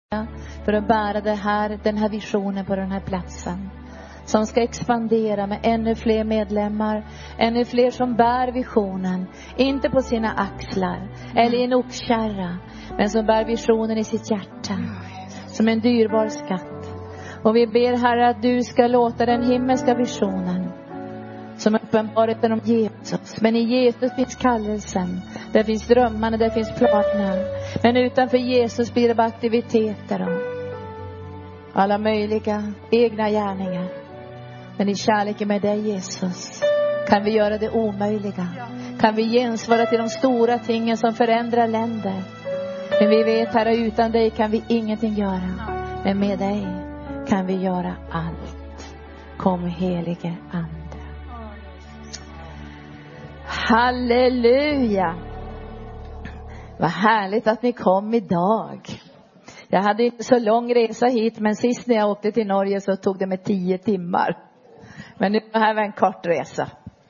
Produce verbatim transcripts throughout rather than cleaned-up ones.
för att bära det här, den här visionen på den här platsen. Som ska expandera med ännu fler medlemmar. Ännu fler som bär visionen. Inte på sina axlar. Eller i en oxkärra. Men som bär visionen i sitt hjärta. Som en dyrbar skatt. Och vi ber, Herre, att du ska låta den himmelska visionen. Som uppenbarheten om Jesus. Men i Jesus finns kallelsen. Där finns drömmarna, där finns planerna. Men utanför Jesus blir det bara aktiviteter. Och alla möjliga egna gärningar. Men i kärleken med dig, Jesus, kan vi göra det omöjliga. Kan vi gensvara till de stora tingen som förändrar länder. Men vi vet, Herre, utan dig kan vi ingenting göra. Men med dig kan vi göra allt. Kom, helige Ande. Halleluja. Vad härligt att ni kom idag. Jag hade inte så lång resa hit, men sist när jag åkte till Norge så tog det mig tio timmar. Men nu är det här en kort resa.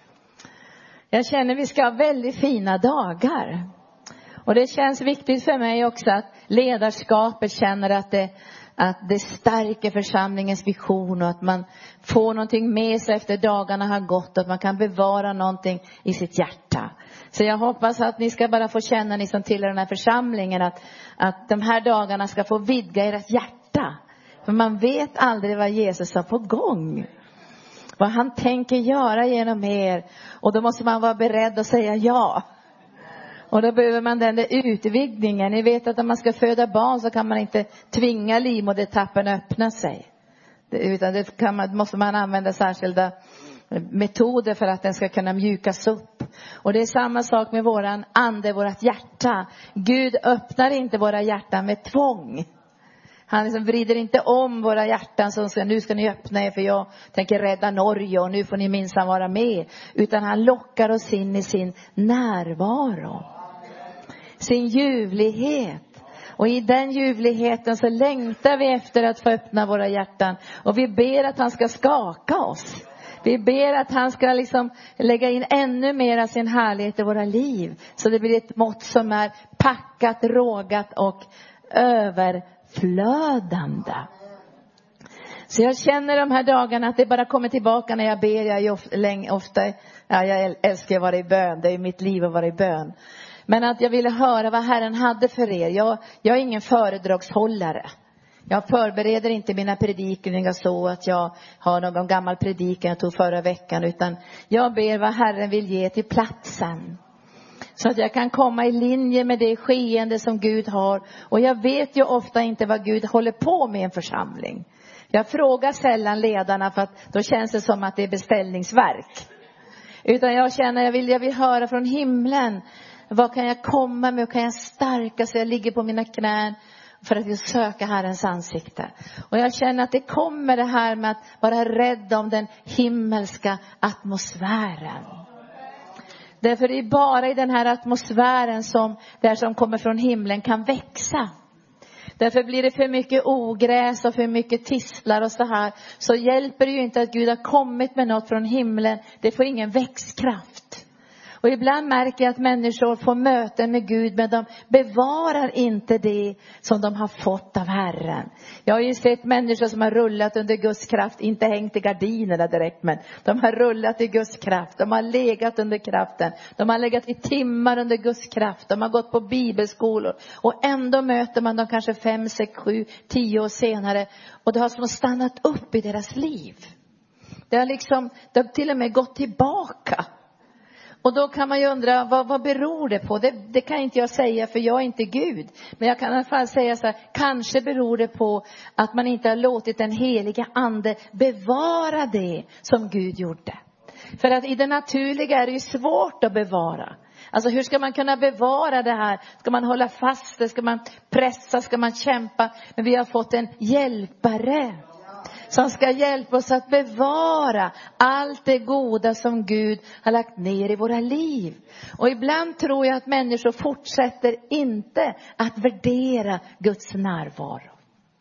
Jag känner vi ska ha väldigt fina dagar. Och det känns viktigt för mig också att ledarskapet känner att det, att det stärker församlingens vision. Och att man får någonting med sig efter dagarna har gått. Och att man kan bevara någonting i sitt hjärta. Så jag hoppas att ni ska bara få känna, ni som tillhör den här församlingen, att, att de här dagarna ska få vidga ert hjärta. För man vet aldrig vad Jesus har på gång. Vad han tänker göra genom er. Och då måste man vara beredd att säga ja. Och då behöver man den där utvidgningen. Ni vet att om man ska föda barn så kan man inte tvinga livmodertappen att öppna sig. Utan det kan man, måste man använda särskilda metoder för att den ska kunna mjukas upp. Och det är samma sak med våran ande, vårat hjärta. Gud öppnar inte våra hjärtan med tvång. Han liksom vrider inte om våra hjärtan som säger, nu ska ni öppna er för jag tänker rädda Norge och nu får ni minsann vara med. Utan han lockar oss in i sin närvaro. Sin ljuvlighet. Och i den ljuvligheten så längtar vi efter att få öppna våra hjärtan. Och vi ber att han ska skaka oss. Vi ber att han ska liksom lägga in ännu mer av sin härlighet i våra liv. Så det blir ett mått som är packat, rågat och överflödande. Så jag känner de här dagarna att det bara kommer tillbaka när jag ber. Jag är ofta, länge, ofta ja, jag älskar att vara i bön. Det är mitt liv att vara i bön. Men att jag ville höra vad Herren hade för er. Jag, jag är ingen föredragshållare. Jag förbereder inte mina predikningar så att jag har någon gammal predikan jag tog förra veckan. Utan jag ber vad Herren vill ge till platsen. Så att jag kan komma i linje med det skeende som Gud har. Och jag vet ju ofta inte vad Gud håller på med i en församling. Jag frågar sällan ledarna för att då känns det som att det är beställningsverk. Utan jag känner jag vill, jag vill höra från himlen. Vad kan jag komma med och kan jag stärka så jag ligger på mina knän. För att vi söka Herrens ansikte. Och jag känner att det kommer det här med att vara rädd om den himmelska atmosfären. Därför är det bara i den här atmosfären som det som kommer från himlen kan växa. Därför blir det för mycket ogräs och för mycket tistlar och så här. Så hjälper det ju inte att Gud har kommit med något från himlen. Det får ingen växtkraft. Och ibland märker jag att människor får möten med Gud, men de bevarar inte det som de har fått av Herren. Jag har ju sett människor som har rullat under Guds kraft, inte hängt i gardinerna direkt, men de har rullat i Guds kraft. De har legat under kraften. De har legat i timmar under Guds kraft. De har gått på bibelskolor. Och ändå möter man dem kanske fem, sex, sju, tio år senare. Och det har som stannat upp i deras liv. Det har liksom, det har till och med gått tillbaka. Och då kan man ju undra, vad, vad beror det på? Det, det kan inte jag säga för jag är inte Gud. Men jag kan i alla fall säga så här, kanske beror det på att man inte har låtit den heliga ande bevara det som Gud gjorde. För att i det naturliga är det ju svårt att bevara. Alltså hur ska man kunna bevara det här? Ska man hålla fast det? Ska man pressa? Ska man kämpa? Men vi har fått en hjälpare. Som ska hjälpa oss att bevara allt det goda som Gud har lagt ner i våra liv. Och ibland tror jag att människor fortsätter inte att värdera Guds närvaro.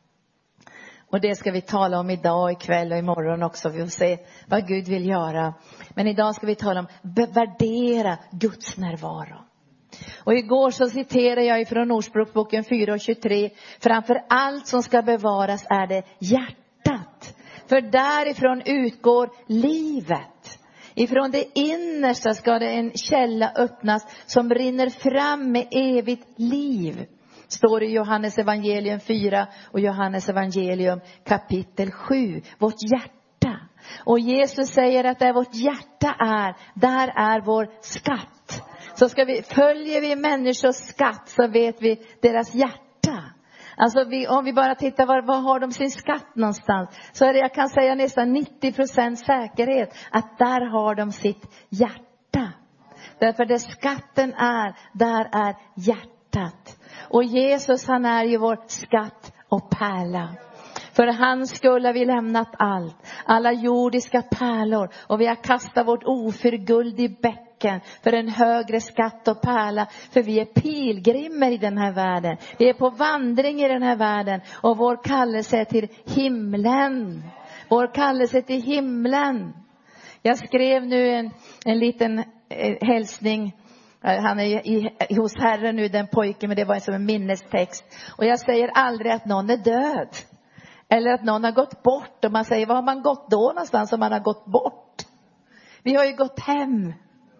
Och det ska vi tala om idag, ikväll och imorgon också. Vi får se vad Gud vill göra. Men idag ska vi tala om värdera Guds närvaro. Och igår så citerar jag ifrån Ordspråksboken fyra och tjugotre. Framför allt som ska bevaras är det hjärtat. För därifrån utgår livet. Ifrån det innersta ska det en källa öppnas som rinner fram med evigt liv. Står i Johannes evangelium fyra och Johannes evangelium kapitel sju. Vårt hjärta. Och Jesus säger att där vårt hjärta är, där är vår skatt. Så ska vi, följer vi människors skatt så vet vi deras hjärta. Alltså vi, om vi bara tittar var, var har de sin skatt någonstans. Så är det, jag kan säga nästan nittio procent säkerhet att där har de sitt hjärta. Därför där skatten är, där är hjärtat. Och Jesus han är ju vår skatt och pärla. För hans skull har vi lämnat allt. Alla jordiska pärlor. Och vi har kastat vårt oförguld i bäcken. För en högre skatt och pärla. För vi är pilgrimer i den här världen. Vi är på vandring i den här världen. Och vår kallelse är till himlen. Vår kallelse till himlen. Jag skrev nu en, en liten eh, hälsning. Han är i, hos Herren nu, den pojken. Men det var som en minnestext. Och jag säger aldrig att någon är död. Eller att någon har gått bort. Och man säger, var har man gått då någonstans om man har gått bort? Vi har ju gått hem.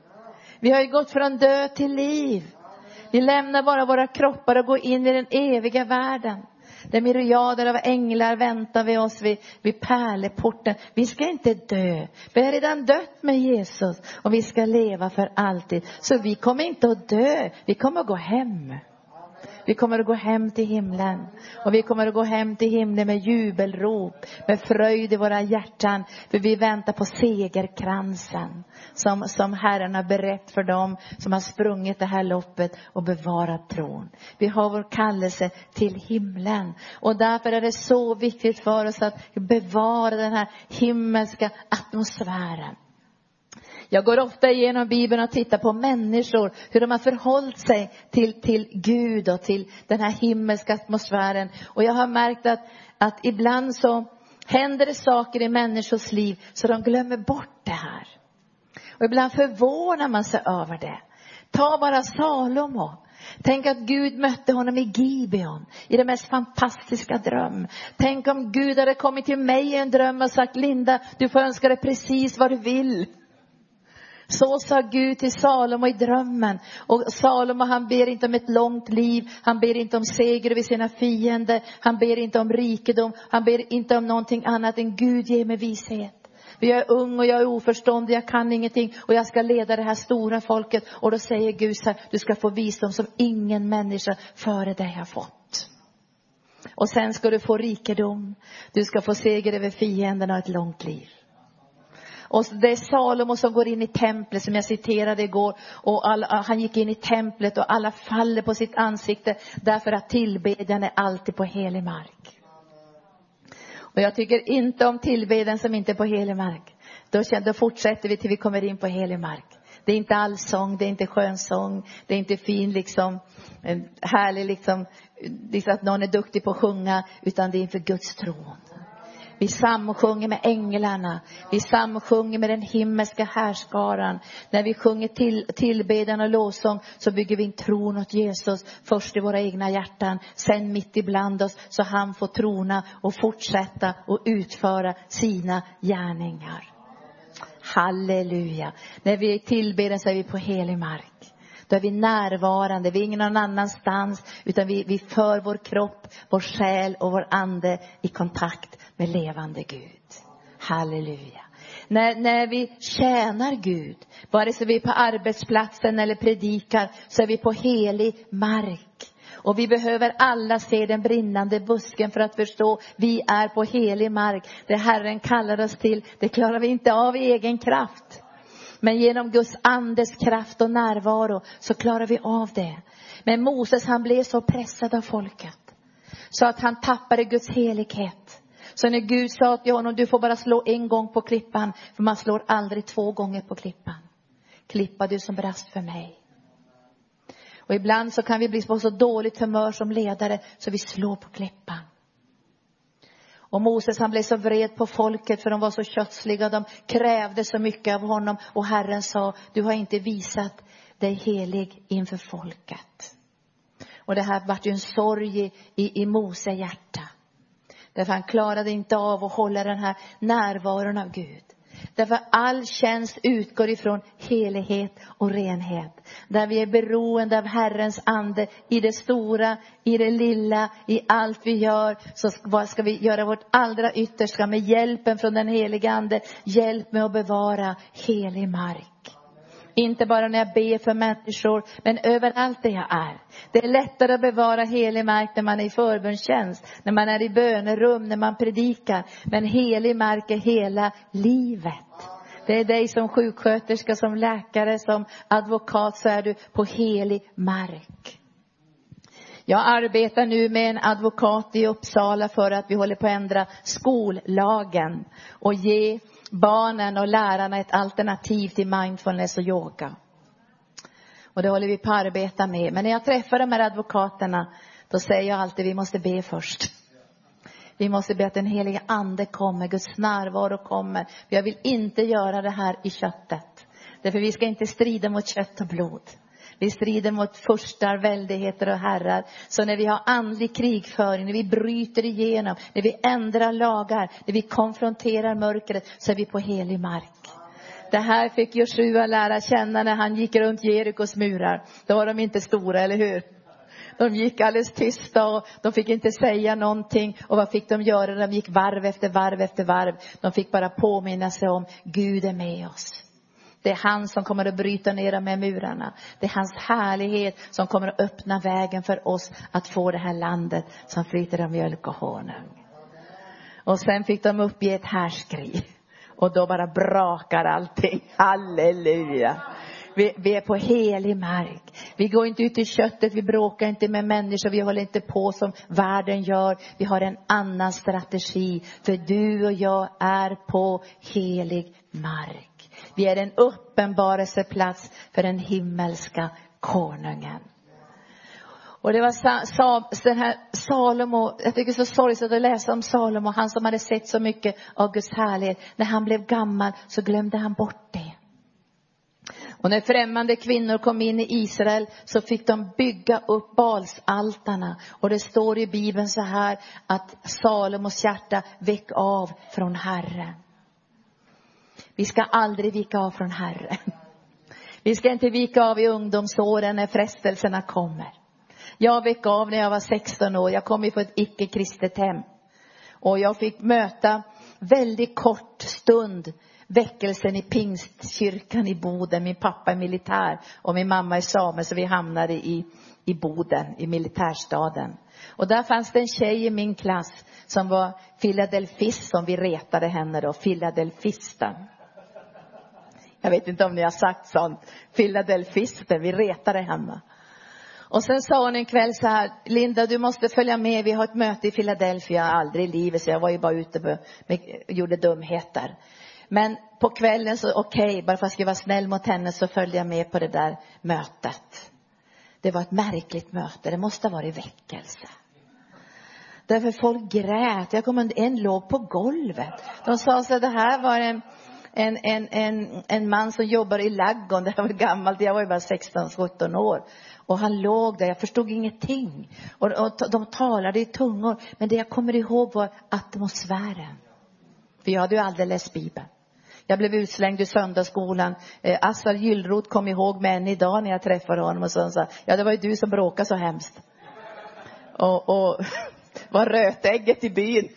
Vi har ju gått från död till liv. Vi lämnar bara våra kroppar och går in i den eviga världen. Där myriader av änglar väntar vid oss vid, vid pärleporten. Vi ska inte dö. Vi har redan dött med Jesus. Och vi ska leva för alltid. Så vi kommer inte att dö. Vi kommer att gå hem. Vi kommer att gå hem till himlen. Och vi kommer att gå hem till himlen med jubelrop. Med fröjd i våra hjärtan. För vi väntar på segerkransen. Som, som Herren har berett för dem som har sprungit det här loppet och bevarat tron. Vi har vår kallelse till himlen. Och därför är det så viktigt för oss att bevara den här himmelska atmosfären. Jag går ofta igenom Bibeln och tittar på människor. Hur de har förhållit sig till, till Gud och till den här himmelska atmosfären. Och jag har märkt att, att ibland så händer det saker i människors liv så de glömmer bort det här. Och ibland förvånar man sig över det. Ta bara Salomo. Tänk att Gud mötte honom i Gibeon. I den mest fantastiska dröm. Tänk om Gud hade kommit till mig i en dröm och sagt, Linda, du får önska dig precis vad du vill. Så sa Gud till Salomo i drömmen. Och Salomo, han ber inte om ett långt liv. Han ber inte om seger vid sina fiender. Han ber inte om rikedom. Han ber inte om någonting annat än Gud ger mig vishet. Jag är ung och jag är oförståndig. Jag kan ingenting. Och jag ska leda det här stora folket. Och då säger Gud så här, du ska få visdom som ingen människa före dig har fått. Och sen ska du få rikedom. Du ska få seger över fienderna och ett långt liv. Och det är Salomo som går in i templet som jag citerade igår. Och alla, han gick in i templet och alla faller på sitt ansikte. Därför att tillbedjan är alltid på helig mark. Och jag tycker inte om tillbedjan som inte är på helig mark. Då, då fortsätter vi till vi kommer in på helig mark. Det är inte allsång, det är inte skönsång. Det är inte fin liksom, härlig liksom, liksom att någon är duktig på att sjunga. Utan det är inför Guds tron. Vi samsjunger med änglarna. Vi samsjunger med den himmelska härskaran. När vi sjunger till, tillbedjan och lovsång så bygger vi in tron åt Jesus. Först i våra egna hjärtan. Sen mitt ibland oss så han får trona och fortsätta och utföra sina gärningar. Halleluja. När vi är tillbedjan så är vi på helig mark. Då är vi närvarande. Vi är ingen annanstans. Utan vi, vi för vår kropp, vår själ och vår ande i kontakt med levande Gud. Halleluja. När, när vi tjänar Gud. Vare sig vi är på arbetsplatsen eller predikar. Så är vi på helig mark. Och vi behöver alla se den brinnande busken för att förstå. Vi är på helig mark. Det Herren kallar oss till. Det klarar vi inte av i egen kraft. Men genom Guds andes kraft och närvaro så klarar vi av det. Men Moses, han blev så pressad av folket. Så att han tappade Guds helighet. Så när Gud sa till honom, du får bara slå en gång på klippan. För man slår aldrig två gånger på klippan. Klippa du som brast för mig. Och ibland så kan vi bli på så dåligt humör som ledare så vi slår på klippan. Och Moses, han blev så vred på folket för de var så kötsliga. De krävde så mycket av honom. Och Herren sa, du har inte visat dig helig inför folket. Och det här var ju en sorg i, i, i Mose hjärta. Därför han klarade inte av att hålla den här närvaron av Gud. Därför all tjänst utgår ifrån helighet och renhet. Där vi är beroende av Herrens ande i det stora, i det lilla, i allt vi gör. Så ska vi göra vårt allra yttersta med hjälpen från den heliga ande. Hjälp med att bevara helig mark. Inte bara när jag ber för människor, men överallt där jag är. Det är lättare att bevara helig mark när man är i förbönstjänst, när man är i bönerum, när man predikar. Men helig mark är hela livet. Det är dig som sjuksköterska, som läkare, som advokat, så är du på helig mark. Jag arbetar nu med en advokat i Uppsala för att vi håller på att ändra skollagen och ge barnen och lärarna ett alternativ till mindfulness och yoga. Och det håller vi på att arbeta med. Men när jag träffar de här advokaterna, då säger jag alltid: vi måste be först. Vi måste be att den heliga ande kommer, Guds närvaro kommer. För jag vill inte göra det här i köttet. Därför vi ska inte strida mot kött och blod. Vi strider mot furstar, väldigheter och herrar. Så när vi har andlig krigföring, när vi bryter igenom, när vi ändrar lagar, när vi konfronterar mörkret, så är vi på helig mark. Det här fick Joshua lära känna när han gick runt Jerikos murar. Då var de inte stora, eller hur? De gick alldeles tysta och de fick inte säga någonting. Och vad fick de göra? De gick varv efter varv efter varv. De fick bara påminna sig om: Gud är med oss. Det är han som kommer att bryta ner de här murarna. Det är hans härlighet som kommer att öppna vägen för oss att få det här landet som flyter av mjölk och honung. Och sen fick de uppge ett härskri. Och då bara brakar allting. Halleluja. Vi, vi är på helig mark. Vi går inte ut i köttet. Vi bråkar inte med människor. Vi håller inte på som världen gör. Vi har en annan strategi. För du och jag är på helig mark. Vi är en uppenbarelseplats för den himmelska konungen. Och det var sa, sa, den här Salomo. Jag tycker det är så sorgligt att läsa om Salomo. Han som hade sett så mycket av Guds härlighet. När han blev gammal så glömde han bort det. Och när främmande kvinnor kom in i Israel så fick de bygga upp Balsaltarna. Och det står i Bibeln så här att Salomos hjärta väck av från Herren. Vi ska aldrig vika av från Herren. Vi ska inte vika av i ungdomsåren när frestelserna kommer. Jag vek av när jag var sexton år. Jag kom ifrån ett icke-kristet hem. Och jag fick möta väldigt kort stund väckelsen i Pingstkyrkan i Boden. Min pappa är militär och min mamma är same, så vi hamnade i, i Boden, i militärstaden. Och där fanns det en tjej i min klass som var filadelfist, som vi retade henne då, filadelfisten. Jag vet inte om ni har sagt sånt. Filadelfisten, vi retade henne. Och sen sa hon en kväll så här: Linda, du måste följa med. Vi har ett möte i Philadelphia. Aldrig i livet, så jag var ju bara ute och gjorde dumheter. Men på kvällen så okej, okay, bara för att jag ska vara snäll mot henne så följde jag med på det där mötet. Det var ett märkligt möte. Det måste ha varit väckelse. Därför folk grät. Jag kom en låg på golvet. De sa så att det här var en, en, en, en, en man som jobbar i ladugården. Det var gammalt. Jag var ju bara sexton sjutton år. Och han låg där. Jag förstod ingenting. Och, och de talade i tungor. Men det jag kommer ihåg var atmosfären. För jag hade ju aldrig läst Bibeln. Jag blev utslängd i söndagsskolan. Eh, Assar Gyllroth kom ihåg mig än idag när jag träffade honom. Och så sa: ja, det var ju du som bråkade så hemskt. Och... och var rötägget i byn.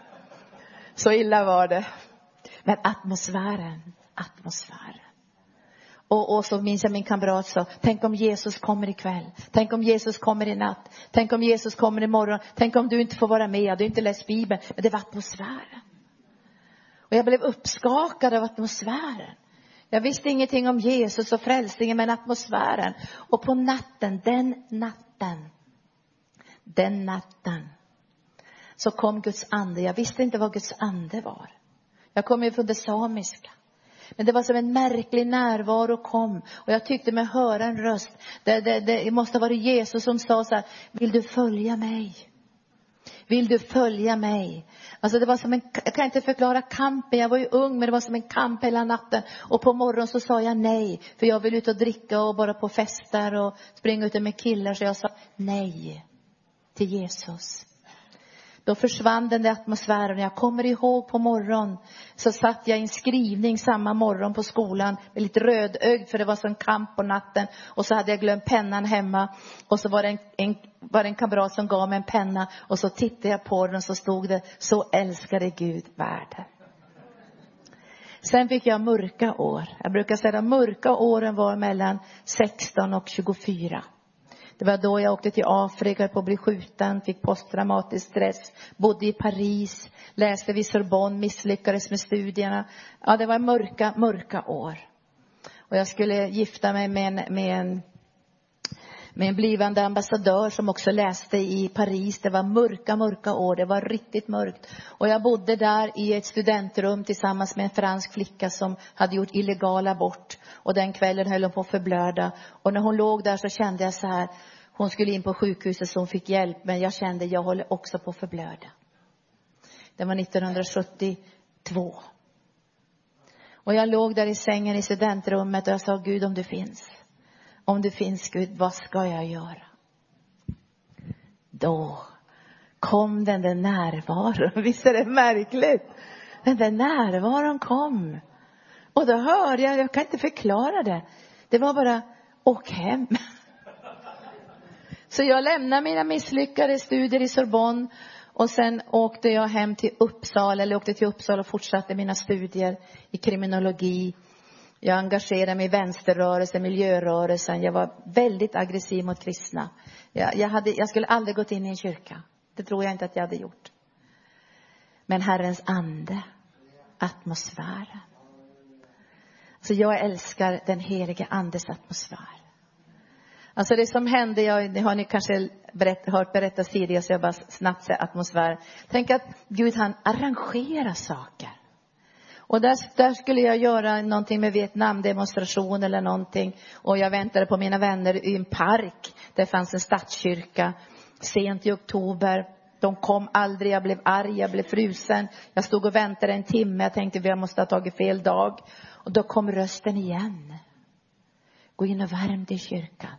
Så illa var det. Men atmosfären, atmosfären. Och, och så minns jag min kamrat sa: tänk om Jesus kommer ikväll. Tänk om Jesus kommer i natt. Tänk om Jesus kommer imorgon. Tänk om du inte får vara med. Jag hade inte läst Bibeln. Men det var atmosfären. Och jag blev uppskakad av atmosfären. Jag visste ingenting om Jesus och frälsningen, men atmosfären. Och på natten, den natten. Den natten. Så kom Guds ande. Jag visste inte vad Guds ande var. Jag kom ju från det samiska. Men det var som en märklig närvaro kom. Och jag tyckte mig höra en röst. Det, det, det måste ha varit Jesus som sa så här: vill du följa mig? Vill du följa mig? Alltså det var som en, jag kan inte förklara kampen. Jag var ju ung, men det var som en kamp hela natten. Och på morgonen så sa jag nej. För jag vill ut och dricka och bara på fester och springa ute med killar. Så jag sa nej till Jesus. Då försvann den där atmosfären. Jag kommer ihåg på morgonen så satt jag i en skrivning samma morgon på skolan. Med lite rödögd för det var sån kamp på natten. Och så hade jag glömt pennan hemma. Och så var det en, en, var det en kamrat som gav mig en penna. Och så tittade jag på den och så stod det: så älskade Gud världen. Sen fick jag mörka år. Jag brukar säga att mörka åren var mellan sexton och tjugofyra. Det var då jag åkte till Afrika på att bli skjuten, fick posttraumatisk stress, bodde i Paris, läste vid Sorbonne, misslyckades med studierna. Ja, det var mörka, mörka år. Och jag skulle gifta mig med en, med en, med en blivande ambassadör som också läste i Paris. Det var mörka, mörka år. Det var riktigt mörkt. Och jag bodde där i ett studentrum tillsammans med en fransk flicka som hade gjort illegal abort. Och den kvällen höll hon på att förblöda. Och när hon låg där så kände jag så här. Hon skulle in på sjukhuset så hon fick hjälp. Men jag kände jag håller också på att förblöda. Det var nittonhundrasjuttiotvå. Och jag låg där i sängen i studentrummet och jag sa: Gud, om du finns. Om du finns, Gud, vad ska jag göra? Då kom den där närvaron. Visst är det märkligt? Den där närvaron kom. Och då hörde jag, jag kan inte förklara det. Det var bara, åk hem. Så jag lämnade mina misslyckade studier i Sorbonne. Och sen åkte jag hem till Uppsala. Eller åkte till Uppsala och fortsatte mina studier i kriminologi. Jag engagerade mig i vänsterrörelsen, miljörörelsen. Jag var väldigt aggressiv mot kristna. Jag, jag, hade, jag skulle aldrig gått in i en kyrka. Det tror jag inte att jag hade gjort. Men Herrens ande, atmosfären. Så jag älskar den heliga andes atmosfär. Alltså det som hände, jag, det har ni kanske berätt, hört berättas tidigare så jag bara snabbt säger atmosfär. Tänk att Gud, han arrangerar saker. Och där, där skulle jag göra någonting med Vietnam, demonstration eller någonting. Och jag väntade på mina vänner i en park. Där fanns en stadskyrka. Sent i oktober. De kom aldrig, jag blev arg, jag blev frusen. Jag stod och väntade en timme. Jag tänkte vi måste ha tagit fel dag. Och då kom rösten igen. Gå in och värm dig i kyrkan.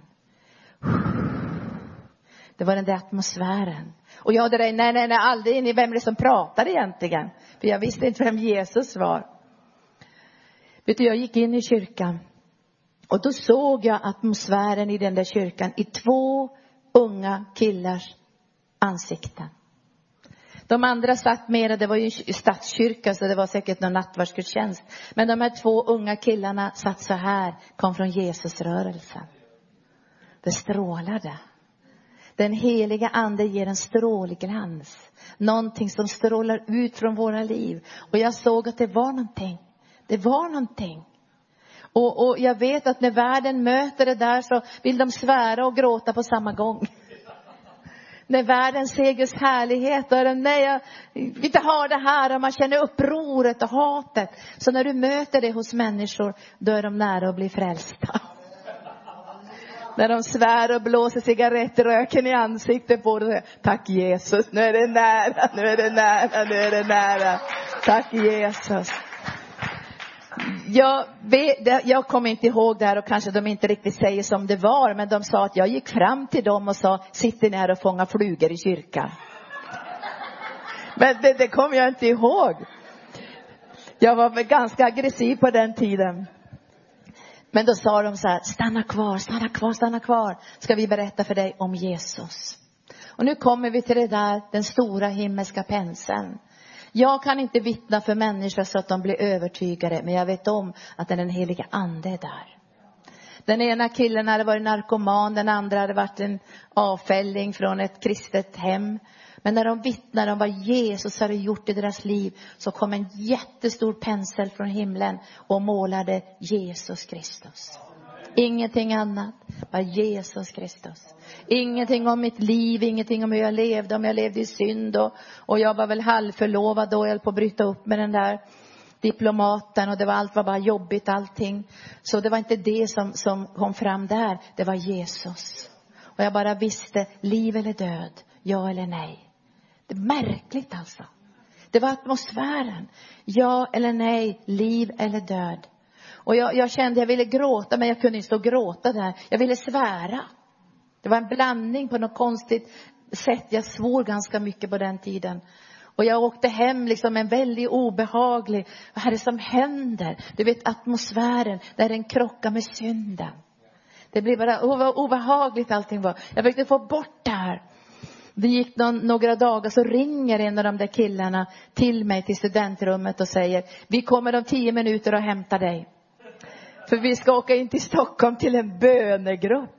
Det var den där atmosfären. Och jag hade det, nej, nej, nej, aldrig in i vem det som pratade egentligen. För jag visste inte vem Jesus var. Vet du, jag gick in i kyrkan. Och då såg jag atmosfären i den där kyrkan. I två unga killars ansikten. De andra satt mer, det var ju stadskyrka så det var säkert någon nattvardsgudstjänst. Men de här två unga killarna satt så här, kom från Jesusrörelsen. Det strålade. Den heliga ande ger en strålglans. Någonting som strålar ut från våra liv. Och jag såg att det var någonting. Det var någonting. Och, och jag vet att när världen möter det där så vill de svära och gråta på samma gång. När världen ser Guds härlighet. Då är det, nej, jag vill inte ha det här. Och man känner upproret och hatet. Så när du möter det hos människor, då är de nära att bli frälsta. När de svär och blåser cigarettröken i ansiktet på det. Tack Jesus, nu är det nära, nu är det nära, nu är det nära. Tack Jesus. Jag, vet, jag kommer inte ihåg det här och kanske de inte riktigt säger som det var. Men de sa att jag gick fram till dem och sa, sitter ni här och fångar flugor i kyrkan? Men det, det kommer jag inte ihåg. Jag var väl ganska aggressiv på den tiden. Men då sa de så här, stanna kvar, stanna kvar, stanna kvar. Ska vi berätta för dig om Jesus. Och nu kommer vi till det där, den stora himmelska penseln. Jag kan inte vittna för människor så att de blir övertygade. Men jag vet om att den heliga ande är där. Den ena killen hade varit narkoman. Den andra hade varit en avfälling från ett kristet hem. Men när de vittnade om vad Jesus hade gjort i deras liv. Så kom en jättestor pensel från himlen. Och målade Jesus Kristus. Ingenting annat. Bara Jesus Kristus. Ingenting om mitt liv. Ingenting om hur jag levde. Om jag levde i synd. Och, och jag var väl halvförlovad då. Jag höll på att bryta upp med den där diplomaten. Och det var, allt var bara jobbigt allting. Så det var inte det som, som kom fram där. Det var Jesus. Och jag bara visste. Liv eller död. Ja eller nej. Det är märkligt alltså. Det var atmosfären. Ja eller nej, liv eller död. Och jag, jag kände jag ville gråta, men jag kunde inte stå och gråta där. Jag ville svära. Det var en blandning på något konstigt sätt. Jag svor ganska mycket på den tiden. Och jag åkte hem liksom en väldigt obehaglig. Vad är det som händer? Du vet atmosfären där den krockar med synden. Det blev bara obehagligt allting var. Jag försökte få bort det här. Det gick någon, några dagar så ringer en av de där killarna till mig till studentrummet och säger: vi kommer om tio minuter och hämtar dig. För vi ska åka in till Stockholm till en bönegrupp.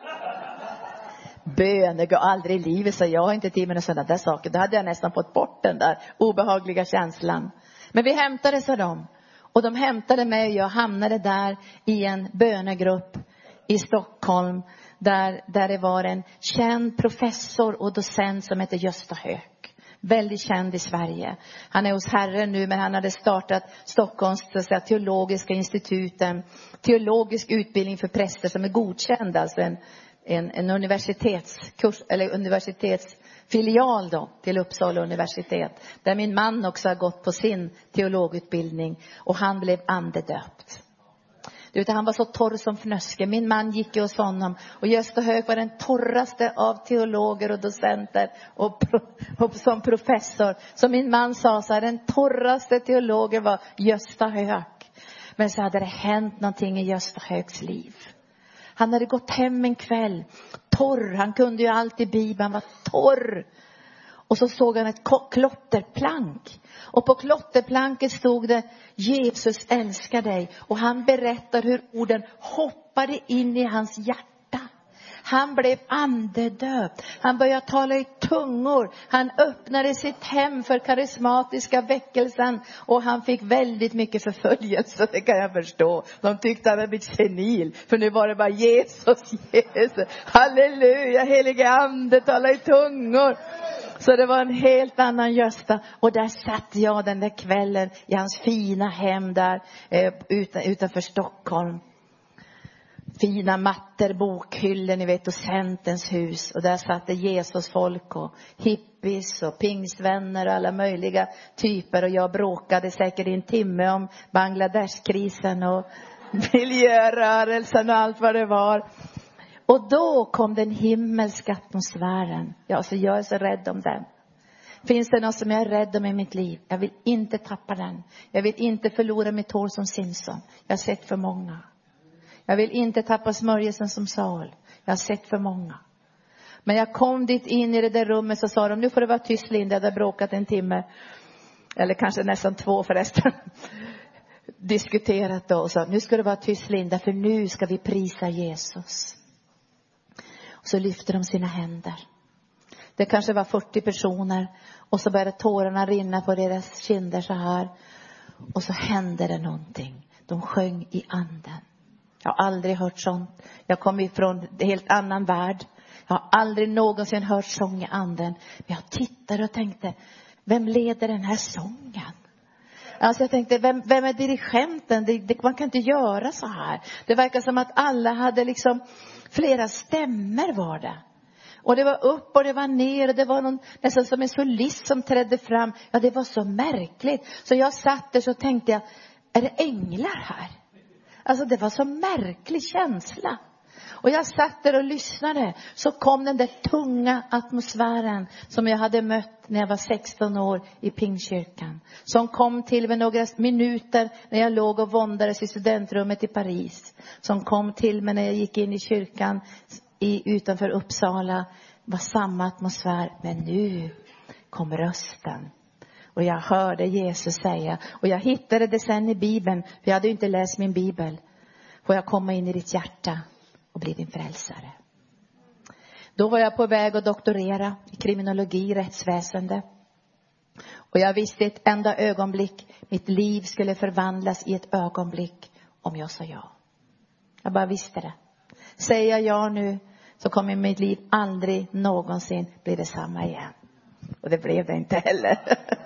Bönegrupp, aldrig i livet, så jag har inte tid med sådana där saker. Då hade jag nästan fått bort den där obehagliga känslan. Men vi hämtade så dem. Och de hämtade mig och jag hamnade där i en bönegrupp i Stockholm. Där, där det var en känd professor och docent som heter Gösta Höök. Väldigt känd i Sverige. Han är hos Herren nu, men han hade startat Stockholms så att säga, teologiska instituten. Teologisk utbildning för präster som är godkänd. Alltså en, en, en universitetskurs eller universitetsfilial då till Uppsala universitet. Där min man också har gått på sin teologutbildning. Och han blev andedöpt. Utan han var så torr som fnöske. Min man gick ju hos honom. Och Gösta Höök var den torraste av teologer och docenter. Och, pro, och som professor. Så min man sa så här: den torraste teologen var Gösta Höök. Men så hade det hänt någonting i Gösta Hööks liv. Han hade gått hem en kväll. Torr. Han kunde ju alltid Bibeln. Han var torr. Och så såg han ett klotterplank. Och på klotterplanket stod det: Jesus älskar dig. Och han berättar hur orden hoppade in i hans hjärta. Han blev andedöpt. Han började tala i tungor. Han öppnade sitt hem för karismatiska väckelsen. Och han fick väldigt mycket förföljelse. Det kan jag förstå. De tyckte han hade blivit senil. För nu var det bara Jesus, Jesus. Halleluja, helige ande, tala i tungor. Så det var en helt annan Gösta. Och där satt jag den där kvällen i hans fina hem där eh, utan, utanför Stockholm. Fina mattor, bokhyllor, ni vet, och Centerns hus. Och där satt det Jesus folk och hippies och pingstvänner och alla möjliga typer. Och jag bråkade säkert i en timme om Bangladesh-krisen och miljörörelsen och allt vad det var. Och då kom den himmelska atmosfären. Ja, så jag är så rädd om den. Finns det något som jag är rädd om i mitt liv? Jag vill inte tappa den. Jag vill inte förlora mitt hår som Simpson. Jag har sett för många. Jag vill inte tappa smörjelsen som Saul. Jag har sett för många. Men jag kom dit in i det där rummet så sa de: nu får det vara tyst, Linda. Jag hade bråkat en timme. Eller kanske nästan två förresten. Diskuterat då och sa: nu ska det vara tyst, Linda. För nu ska vi prisa Jesus. Och så lyfter de sina händer. Det kanske var fyrtio personer. Och så började tårarna rinna på deras kinder så här. Och så hände det någonting. De sjöng i anden. Jag har aldrig hört sånt. Jag kom ifrån en helt annan värld. Jag har aldrig någonsin hört sång i anden. Men jag tittade och tänkte: vem leder den här sången? Alltså jag tänkte, vem, vem är dirigenten? Det, det, man kan inte göra så här. Det verkar som att alla hade liksom flera stämmer var det. Och det var upp och det var ner. Och det var någon, nästan som en solist som trädde fram. Ja, det var så märkligt. Så jag satt där så tänkte jag: är det änglar här? Alltså det var så märklig känsla. Och jag satt där och lyssnade. Så kom den där tunga atmosfären som jag hade mött när jag var sexton år i Pingstkyrkan. Som kom till med några minuter när jag låg och våndades i studentrummet i Paris. Som kom till mig när jag gick in i kyrkan i, utanför Uppsala. Var samma atmosfär. Men nu kom rösten. Och jag hörde Jesus säga. Och jag hittade det sen i Bibeln. För jag hade ju inte läst min Bibel. Får jag komma in i ditt hjärta och bli din frälsare. Då var jag på väg att doktorera i kriminologi, rättsväsende. Och jag visste ett enda ögonblick. Mitt liv skulle förvandlas i ett ögonblick om jag sa ja. Jag bara visste det. Säger jag ja nu så kommer mitt liv aldrig någonsin bli detsamma igen. Och det blev det inte heller.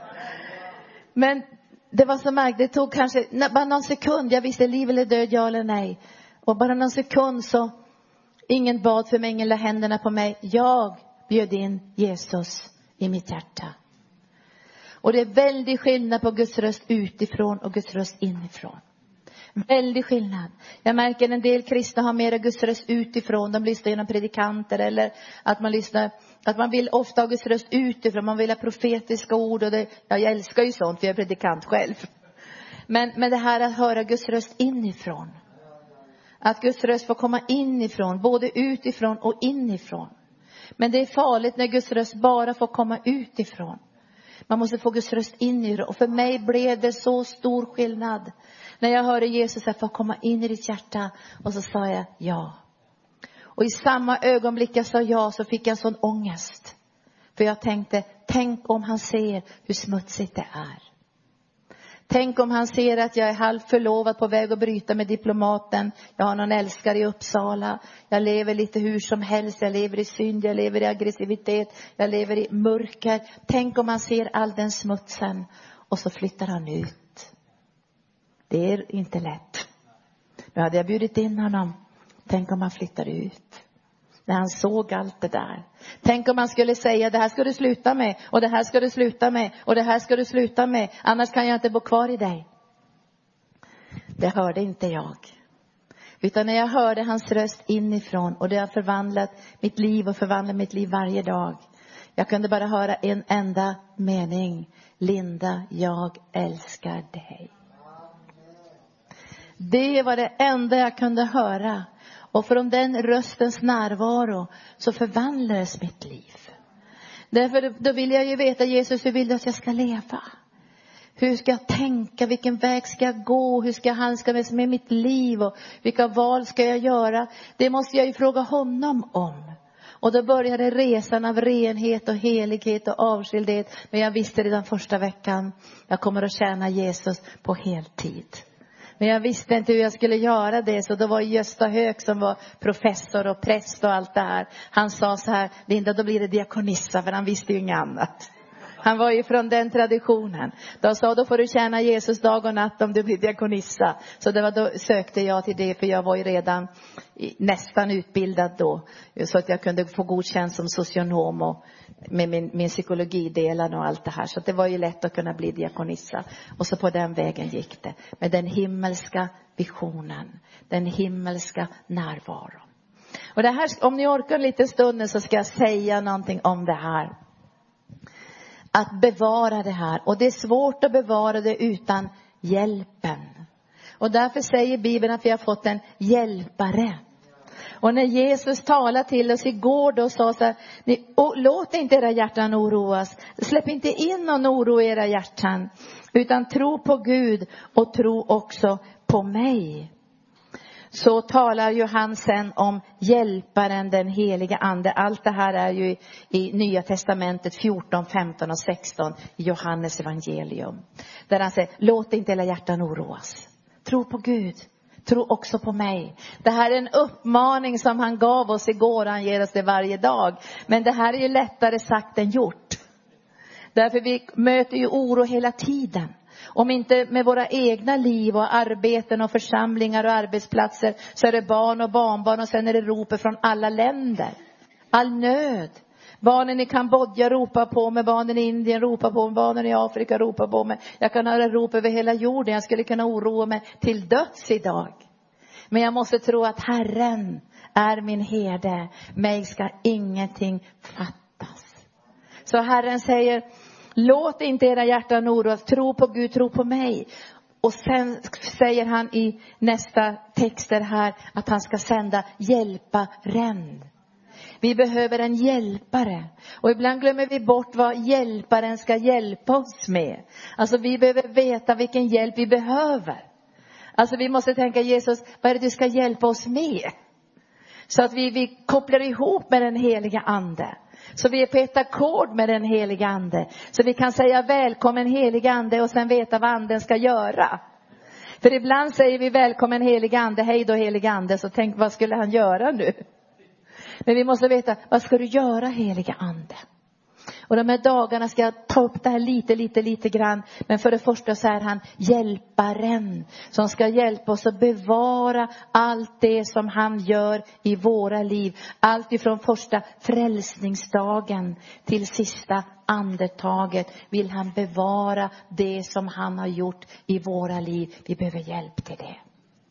Men det var så märkligt. Det tog kanske bara någon sekund. Jag visste liv eller död, ja eller nej. Och bara någon sekund så ingen bad för mig, ingen la händerna på mig. Jag bjöd in Jesus i mitt hjärta. Och det är väldigt skillnad på Guds röst utifrån och Guds röst inifrån. Väldigt skillnad. Jag märker en del kristna har mer Guds röst utifrån. De lyssnar genom predikanter. Eller att man lyssnar. Att man vill ofta ha Guds röst utifrån. Man vill ha profetiska ord. Och det, ja, jag älskar ju sånt. För jag är predikant själv. Men, men det här att höra Guds röst inifrån. Att Guds röst får komma inifrån. Både utifrån och inifrån. Men det är farligt när Guds röst bara får komma utifrån. Man måste få Guds röst inifrån. Och för mig blev det så stor skillnad. När jag hörde Jesus att få komma in i ditt hjärta. Och så sa jag ja. Och i samma ögonblick jag sa ja så fick jag en sån ångest. För jag tänkte, tänk om han ser hur smutsigt det är. Tänk om han ser att jag är halvt förlovad på väg att bryta med diplomaten. Jag har någon älskare i Uppsala. Jag lever lite hur som helst. Jag lever i synd, jag lever i aggressivitet. Jag lever i mörker. Tänk om han ser all den smutsen. Och så flyttar han ut. Det är inte lätt. Nu hade jag bjudit in honom. Tänk om han flyttar ut. När han såg allt det där. Tänk om han skulle säga, det här ska du sluta med. Och det här ska du sluta med. Och det här ska du sluta med. Annars kan jag inte bo kvar i dig. Det hörde inte jag. Utan när jag hörde hans röst inifrån. Och det har förvandlat mitt liv och förvandlat mitt liv varje dag. Jag kunde bara höra en enda mening. Linda, jag älskar dig. Det var det enda jag kunde höra. Och från den röstens närvaro så förvandlades mitt liv. Därför då vill jag ju veta, Jesus, hur vill du att jag ska leva? Hur ska jag tänka? Vilken väg ska jag gå? Hur ska jag handskas med mitt liv? Och vilka val ska jag göra? Det måste jag ju fråga honom om. Och då började resan av renhet och helighet och avskildhet. Men jag visste redan första veckan, jag kommer att tjäna Jesus på heltid. Men jag visste inte hur jag skulle göra det. Så då var Gösta Höök som var professor och präst och allt det här. Han sa så här, Linda, då blir det diakonissa. För han visste ju inget annat. Han var ju från den traditionen. Då sa, då får du tjäna Jesus dag och natt om du blir diakonissa. Så det var då sökte jag till det. För jag var ju redan nästan utbildad då. Så att jag kunde få godkänt som socionom och med min, min psykologidelen och allt det här. Så det var ju lätt att kunna bli diakonissa. Och så på den vägen gick det. Med den himmelska visionen. Den himmelska närvaron. Och det här, om ni orkar en liten stund så ska jag säga någonting om det här. Att bevara det här. Och det är svårt att bevara det utan hjälpen. Och därför säger Bibeln att vi har fått en hjälpare. Och när Jesus talade till oss igår då sa så här, ni, låt inte era hjärtan oroas. Släpp inte in någon oro i era hjärtan. Utan tro på Gud och tro också på mig. Så talar ju han sen om hjälparen, den heliga ande. Allt det här är ju i, i Nya testamentet fjorton, femton och sexton i Johannes evangelium. Där han säger, låt inte era hjärtan oroas. Tro på Gud. Tro också på mig. Det här är en uppmaning som han gav oss igår. Han ger oss det varje dag. Men det här är ju lättare sagt än gjort. Därför vi möter ju oro hela tiden. Om inte med våra egna liv och arbeten och församlingar och arbetsplatser. Så är det barn och barnbarn och sen är det roper från alla länder. All nöd. Barnen i Kambodja ropar på mig. Barnen i Indien ropar på mig. Barnen i Afrika ropar på mig. Jag kan höra rop över hela jorden. Jag skulle kunna oroa mig till döds idag. Men jag måste tro att Herren är min herde. Mig ska ingenting fattas. Så Herren säger, låt inte era hjärtan oroas. Tro på Gud, tro på mig. Och sen säger han i nästa texter här att han ska sända hjälparen. Vi behöver en hjälpare. Och ibland glömmer vi bort vad hjälparen ska hjälpa oss med. Alltså vi behöver veta vilken hjälp vi behöver. Alltså vi måste tänka, Jesus, vad är det du ska hjälpa oss med? Så att vi, vi kopplar ihop med den heliga ande. Så vi är på ett ackord med den heliga ande. Så vi kan säga välkommen heliga ande och sen veta vad anden ska göra. För ibland säger vi välkommen heliga ande, hej då heliga ande. Så tänk, vad skulle han göra nu? Men vi måste veta, vad ska du göra heliga ande? Och de här dagarna ska jag ta upp det här lite, lite, lite grann. Men för det första så är han hjälparen. Som ska hjälpa oss att bevara allt det som han gör i våra liv. Allt ifrån första frälsningsdagen till sista andetaget vill han bevara det som han har gjort i våra liv. Vi behöver hjälp till det.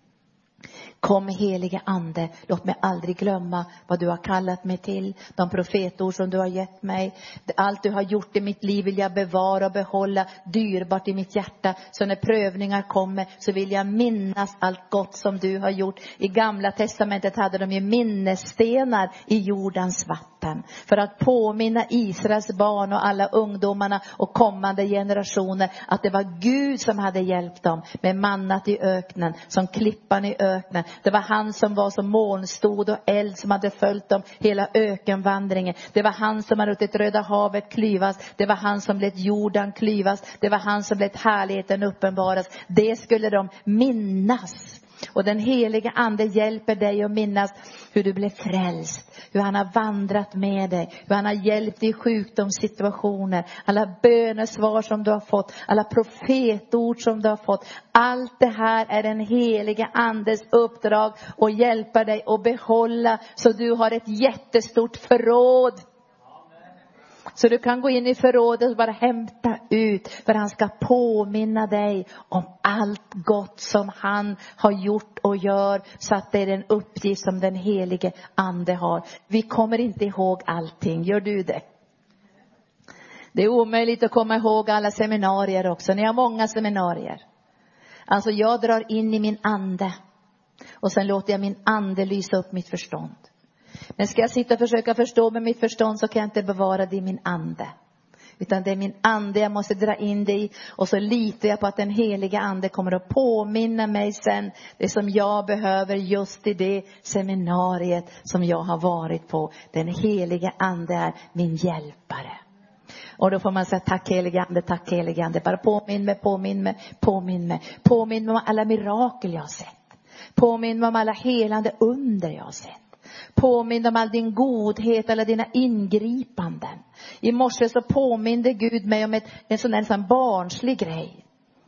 Kom helige ande, låt mig aldrig glömma vad du har kallat mig till. De profetord som du har gett mig. Allt du har gjort i mitt liv vill jag bevara och behålla dyrbart i mitt hjärta. Så när prövningar kommer så vill jag minnas allt gott som du har gjort. I gamla testamentet hade de ju minnesstenar i jordens vatten. För att påminna Israels barn och alla ungdomarna och kommande generationer att det var Gud som hade hjälpt dem med mannat i öknen, som klippan i öknen. Det var han som var som molnstod och eld som hade följt dem hela ökenvandringen. Det var han som hade låtit Röda havet klyvas. Det var han som lät jorden klyvas. Det var han som lät härligheten uppenbaras. Det skulle de minnas. Och den heliga ande hjälper dig att minnas hur du blev frälst. Hur han har vandrat med dig. Hur han har hjälpt dig i sjukdomssituationer. Alla bönesvar som du har fått. Alla profetord som du har fått. Allt det här är den heliga andes uppdrag. Och hjälpa dig att behålla. Så du har ett jättestort förråd. Så du kan gå in i förrådet och bara hämta ut. För han ska påminna dig om allt gott som han har gjort och gör. Så att det är en uppgift som den helige ande har. Vi kommer inte ihåg allting. Gör du det? Det är omöjligt att komma ihåg alla seminarier också. Ni har många seminarier. Alltså jag drar in i min ande. Och sen låter jag min ande lysa upp mitt förstånd. Men ska jag sitta och försöka förstå med mitt förstånd så kan jag inte bevara det i min ande. Utan det är min ande jag måste dra in det i. Och så litar jag på att den heliga ande kommer att påminna mig sen. Det som jag behöver just i det seminariet som jag har varit på. Den heliga ande är min hjälpare. Och då får man säga tack heliga ande, tack heliga ande. Bara påminn mig, påminn mig, påminn mig. Påminn mig om alla mirakel jag har sett. Påminn mig om alla helande under jag har sett. Påminn om all din godhet, alla dina ingripanden. I morse så påminde Gud mig om ett, en sån här barnslig grej.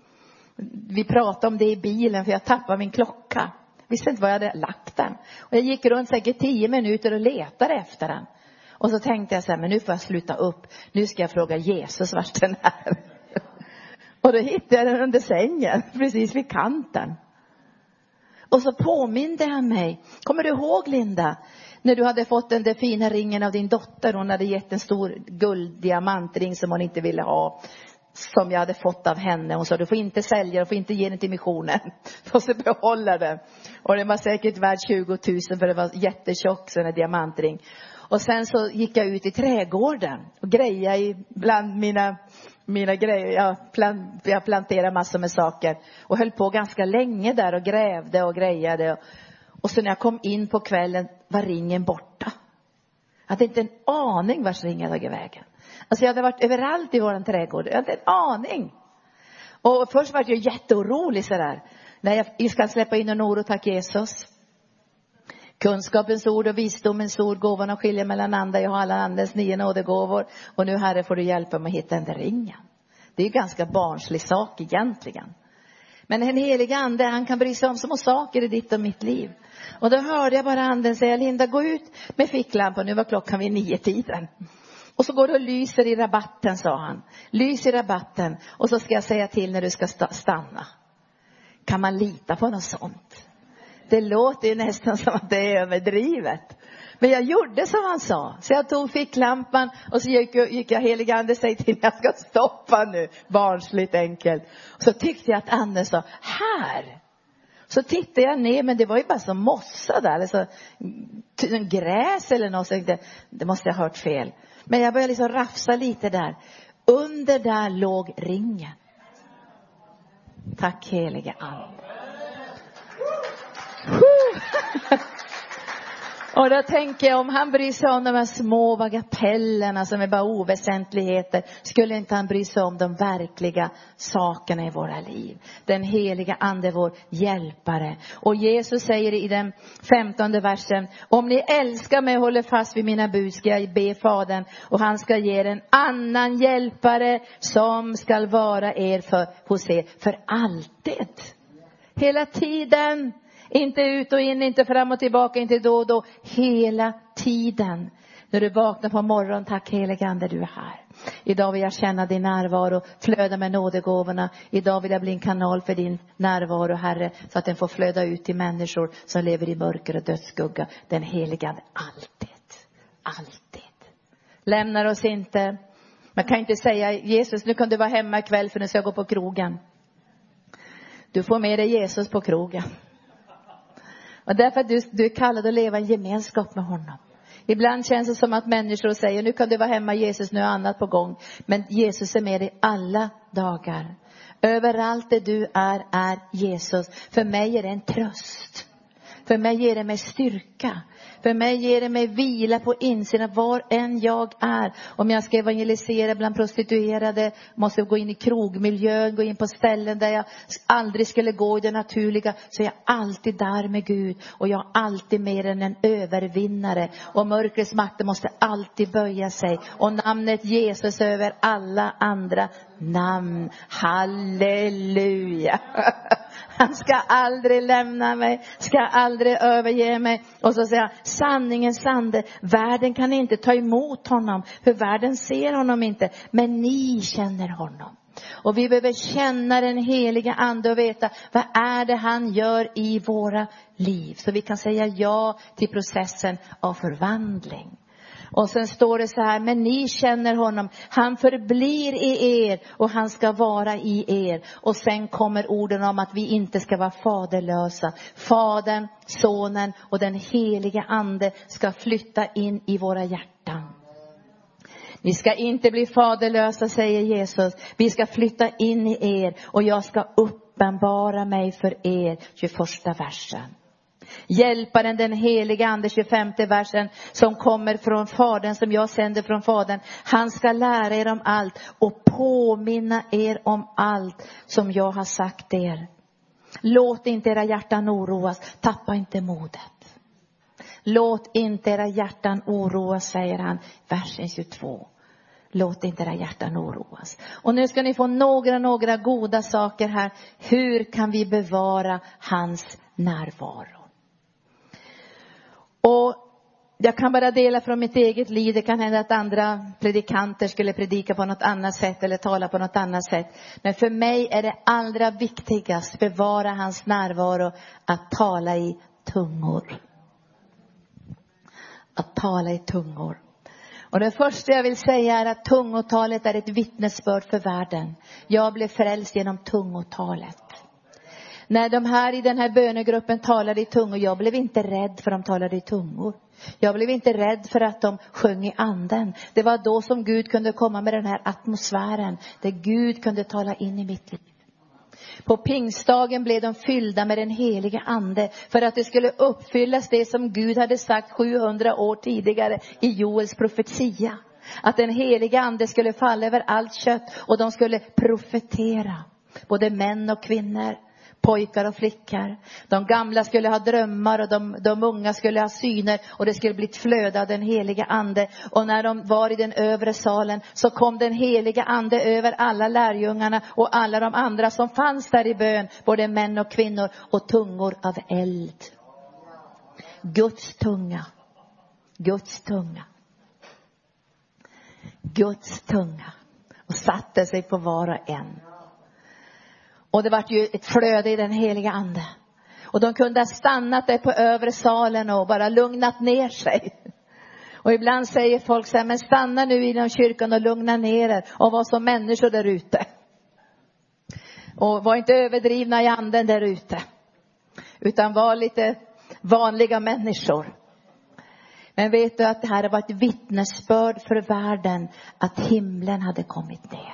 Vi pratade om det i bilen för jag tappade min klocka. Visste inte var jag hade lagt den. Och jag gick runt säkert tio minuter och letade efter den. Och så tänkte jag så här, men nu får jag sluta upp. Nu ska jag fråga Jesus vart den är. Och då hittade jag den under sängen, precis vid kanten. Och så påminde han mig. Kommer du ihåg, Linda? När du hade fått den där fina ringen av din dotter. Hon hade gett en stor gulddiamantring som hon inte ville ha. Som jag hade fått av henne. Hon sa, du får inte sälja, du får inte ge den till missionen. Du måste behålla den. Och den var säkert värd tjugo tusen för det var jättetjock sån här diamantring. Och sen så gick jag ut i trädgården. Och grejade i bland mina... Mina grejer, jag, plant, jag planterade massor med saker. Och höll på ganska länge där och grävde och grejade. Och, och så när jag kom in på kvällen var ringen borta. Jag hade inte en aning vars ringen tagit vägen. Alltså jag hade varit överallt i våran trädgård. Jag hade en aning. Och först var jag jätteorolig sådär. När jag, jag ska släppa in en ord och tack Jesus. Kunskapens ord och visdomens ord, gåvorna och skilja mellan andra. Jag har alla andens nio nådegåvor. Och nu Herre får du hjälpa mig att hitta den där ringen. Det är ju ganska barnslig sak egentligen. Men en helig ande, han kan bry sig om små saker i ditt och mitt liv. Och då hörde jag bara anden säga, Linda gå ut med ficklampan. Nu var klockan vid nio tiden. Och så går du och lyser i rabatten, sa han. Lys i rabatten. Och så ska jag säga till när du ska stanna. Kan man lita på något sånt? Det låter ju nästan som att det är överdrivet. Men jag gjorde som han sa. Så jag tog ficklampan och så gick jag, gick jag helig ande säg till jag ska stoppa nu. Barnsligt enkelt. Och så tyckte jag att anden sa, här. Så tittade jag ner, men det var ju bara som mossa där. Eller så, en gräs eller något. Så jag tänkte, det måste jag ha hört fel. Men jag började liksom rafsa lite där. Under där låg ringen. Tack heliga ande. Och då tänker jag, om han bryr sig om de här små bagatellerna som är bara oväsentligheter, skulle inte han bry sig om de verkliga sakerna i våra liv. Den heliga ande, vår hjälpare. Och Jesus säger i den femtonde versen: om ni älskar mig och håller fast vid mina bud, ska jag be Fadern, och han ska ge er en annan hjälpare som ska vara er för, hos er för alltid. Hela tiden. Inte ut och in, inte fram och tillbaka, inte då och då. Hela tiden. När du vaknar på morgonen, tack helige ande, du är här. Idag vill jag känna din närvaro, flöda med nådegåvorna. Idag vill jag bli en kanal för din närvaro, Herre, så att den får flöda ut till människor som lever i mörker och dödsskugga. Den helige ande, alltid, alltid. Lämnar oss inte. Man kan inte säga, Jesus, nu kan du vara hemma ikväll för nu ska jag gå på krogen. Du får med dig Jesus på krogen. Och därför att du, du är kallad att leva en gemenskap med honom. Ibland känns det som att människor säger, nu kan du vara hemma Jesus, nu är annat på gång. Men Jesus är med dig alla dagar. Överallt där du är, är Jesus. För mig är det en tröst. För mig ger det mig styrka. För mig ger det mig vila på insidan var än jag är. Om jag ska evangelisera bland prostituerade, måste jag gå in i krogmiljön, gå in på ställen där jag aldrig skulle gå i det naturliga, så är jag alltid där med Gud. Och jag är alltid mer än en övervinnare. Och mörkrets makter måste alltid böja sig. Och namnet Jesus över alla andra namn. Halleluja. Han ska aldrig lämna mig. Ska aldrig överge mig. Och så säger han, sanningens ande. Världen kan inte ta emot honom. För världen ser honom inte. Men ni känner honom. Och vi behöver känna den heliga ande och veta, vad är det han gör i våra liv. Så vi kan säga ja till processen av förvandling. Och sen står det så här, men ni känner honom. Han förblir i er och han ska vara i er. Och sen kommer orden om att vi inte ska vara faderlösa. Fadern, sonen och den heliga ande ska flytta in i våra hjärtan. Ni ska inte bli faderlösa, säger Jesus. Vi ska flytta in i er och jag ska uppenbara mig för er. tjugoförsta versen. Hjälparen, den heliga ande, tjugofemte versen, som kommer från Fadern, som jag sänder från Fadern. Han ska lära er om allt och påminna er om allt som jag har sagt er. Låt inte era hjärtan oroas, tappa inte modet. Låt inte era hjärtan oroas, säger han, versen tjugotvå. Låt inte era hjärtan oroas. Och nu ska ni få några, några goda saker här. Hur kan vi bevara hans närvaro? Och jag kan bara dela från mitt eget liv. Det kan hända att andra predikanter skulle predika på något annat sätt eller tala på något annat sätt. Men för mig är det allra viktigast, bevara hans närvaro, att tala i tungor. Att tala i tungor. Och det första jag vill säga är att tungotalet är ett vittnesbörd för världen. Jag blev frälst genom tungotalet. När de här i den här bönegruppen talade i tungor, jag blev inte rädd för att de talade i tungor. Jag blev inte rädd för att de sjöng i anden. Det var då som Gud kunde komma med den här atmosfären. Där Gud kunde tala in i mitt liv. På pingstdagen blev de fyllda med den heliga ande. För att det skulle uppfyllas det som Gud hade sagt sjuhundra år tidigare i Joels profetia. Att den heliga ande skulle falla över allt kött och de skulle profetera. Både män och kvinnor. Pojkar och flickor. De gamla skulle ha drömmar och de, de unga skulle ha syner. Och det skulle bli ett flöde av den heliga ande. Och när de var i den övre salen så kom den heliga ande över alla lärjungarna och alla de andra som fanns där i bön. Både män och kvinnor och tungor av eld. Guds tunga. Guds tunga. Guds tunga. Och satte sig på var och en. Och det var ju ett flöde i den heliga ande. Och de kunde ha stannat där på övre salen och bara lugnat ner sig. Och ibland säger folk så här, men stanna nu inom kyrkan och lugna ner er. Och var som människor där ute. Och var inte överdrivna i anden där ute. Utan var lite vanliga människor. Men vet du att det här var ett vittnesbörd för världen. Att himlen hade kommit ner.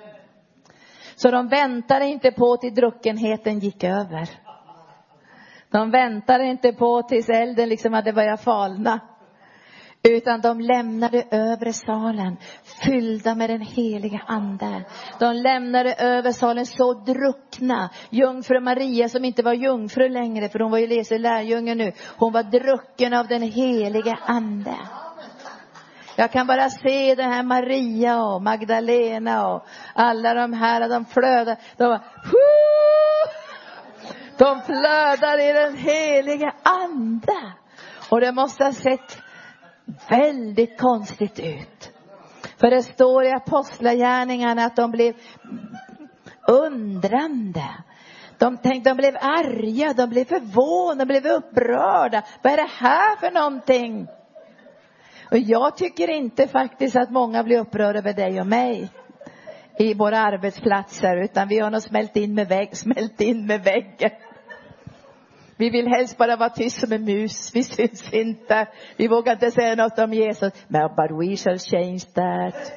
Så de väntade inte på till druckenheten gick över. De väntade inte på tills elden liksom hade börjat falna. Utan de lämnade övre salen fyllda med den heliga ande. De lämnade över salen så druckna. Jungfru Maria som inte var jungfru längre, för hon var ju Jesu lärjunge nu. Hon var drucken av den heliga ande. Jag kan bara se den här Maria och Magdalena och alla de här, de flödar. De, var, de flödar i den heliga ande. Och det måste ha sett väldigt konstigt ut. För det står i apostlagärningarna att de blev undrande. De tänkte, de blev arga, de blev förvånade, de blev upprörda. Vad är det här för någonting? Och jag tycker inte faktiskt att många blir upprörda över dig och mig i våra arbetsplatser, utan vi har nog smält in med vägg, smält in med väggen. Vi vill helst bara vara tyst som en mus. Vi syns inte. Vi vågar inte säga något om Jesus. But we shall change that.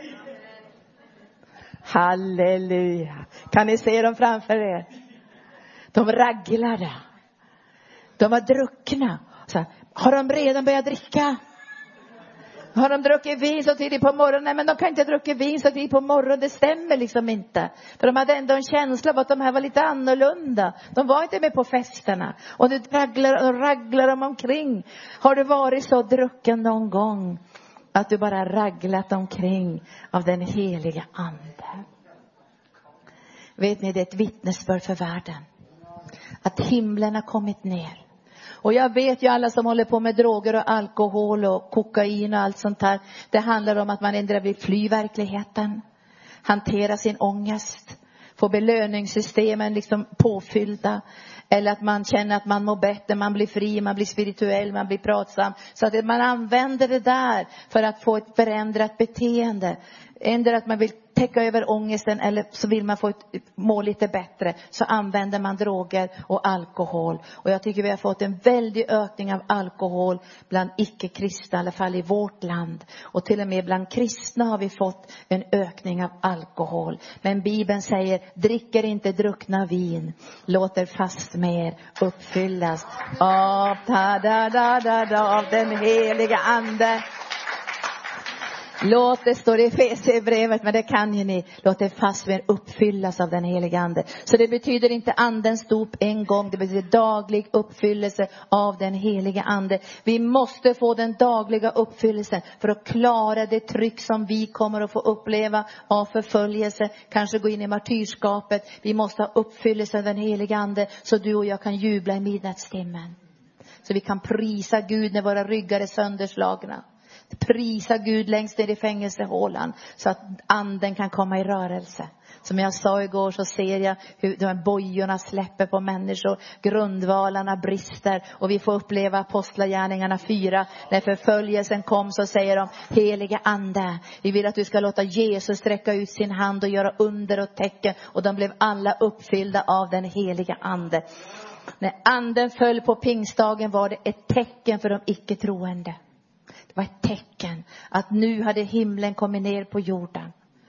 Halleluja. Kan ni se dem framför er? De ragglade. De var druckna. Så, har de redan börjat dricka? Har de druckit vin så tidigt på morgonen? Nej, men de kan inte dricka vin så tidigt på morgonen. Det stämmer liksom inte. För de hade ändå en känsla av att de här var lite annorlunda. De var inte med på festerna. Och nu ragglar, och ragglar de omkring. Har du varit så drucken någon gång att du bara ragglat omkring av den heliga ande? Vet ni, det är ett vittnesbörd för världen. Att himlen har kommit ner. Och jag vet ju alla som håller på med droger och alkohol och kokain och allt sånt här. Det handlar om att man ändå vill fly verkligheten. Hantera sin ångest. Få belöningssystemen liksom påfyllda. Eller att man känner att man mår bättre, man blir fri, man blir spirituell, man blir pratsam. Så att man använder det där för att få ett förändrat beteende. Ändå att man vill täcka över ångesten, eller så vill man få ett, må lite bättre. Så använder man droger och alkohol. Och jag tycker vi har fått en väldig ökning av alkohol bland icke-kristna, i alla fall i vårt land. Och till och med bland kristna har vi fått en ökning av alkohol. Men Bibeln säger, dricker inte druckna vin. Låter fast med er uppfyllas av, da, da, da, da, da, av den heliga ande. Låt det stå i Efesierbrevet, men det kan ju ni. Låt det fast med uppfyllas av den heliga ande. Så det betyder inte andens dop en gång. Det betyder daglig uppfyllelse av den heliga ande. Vi måste få den dagliga uppfyllelsen för att klara det tryck som vi kommer att få uppleva av förföljelse. Kanske gå in i martyrskapet. Vi måste ha uppfyllelse av den heliga ande så du och jag kan jubla i midnattstimmen. Så vi kan prisa Gud när våra ryggar är sönderslagna. Prisa Gud längst ner i fängelsehålan så att anden kan komma i rörelse. Som jag sa igår så ser jag hur de här bojorna släpper på människor. Grundvalarna brister och vi får uppleva apostlagärningarna fyra. När förföljelsen kom så säger de, heliga ande, vi vill att du ska låta Jesus sträcka ut sin hand och göra under och tecken. Och de blev alla uppfyllda av den heliga ande. När anden föll på pingstdagen var det ett tecken för de icke-troende. Det var ett tecken att nu hade himlen kommit ner på jorden.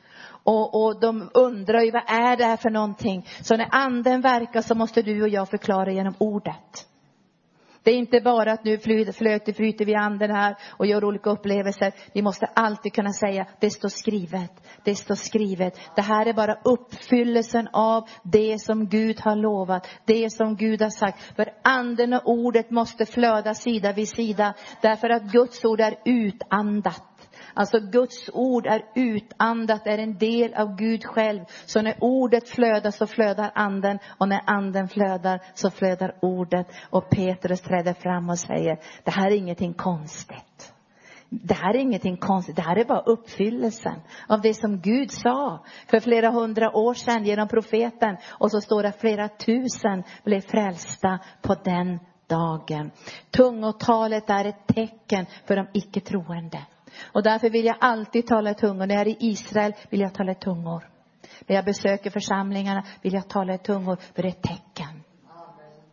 Och, och de undrar ju, vad är det här för någonting? Så när anden verkar så måste du och jag förklara genom ordet. Det är inte bara att nu flöter, flyter vi anden här och gör olika upplevelser. Vi måste alltid kunna säga, det står skrivet, det står skrivet. Det här är bara uppfyllelsen av det som Gud har lovat. Det som Gud har sagt. För anden och ordet måste flöda sida vid sida. Därför att Guds ord är utandat. Alltså Guds ord är utandat, är en del av Gud själv. Så när ordet flödar så flödar anden. Och när anden flödar så flödar ordet. Och Petrus träder fram och säger, det här är ingenting konstigt. Det här är ingenting konstigt. Det här är bara uppfyllelsen av det som Gud sa för flera hundra år sedan genom profeten. Och så står det att flera tusen blev frälsta på den dagen. Tungotalet är ett tecken för de icke-troende. Och därför vill jag alltid tala i tungor. När jag är i Israel vill jag tala i tungor. När jag besöker församlingarna vill jag tala i tungor. För det är ett tecken.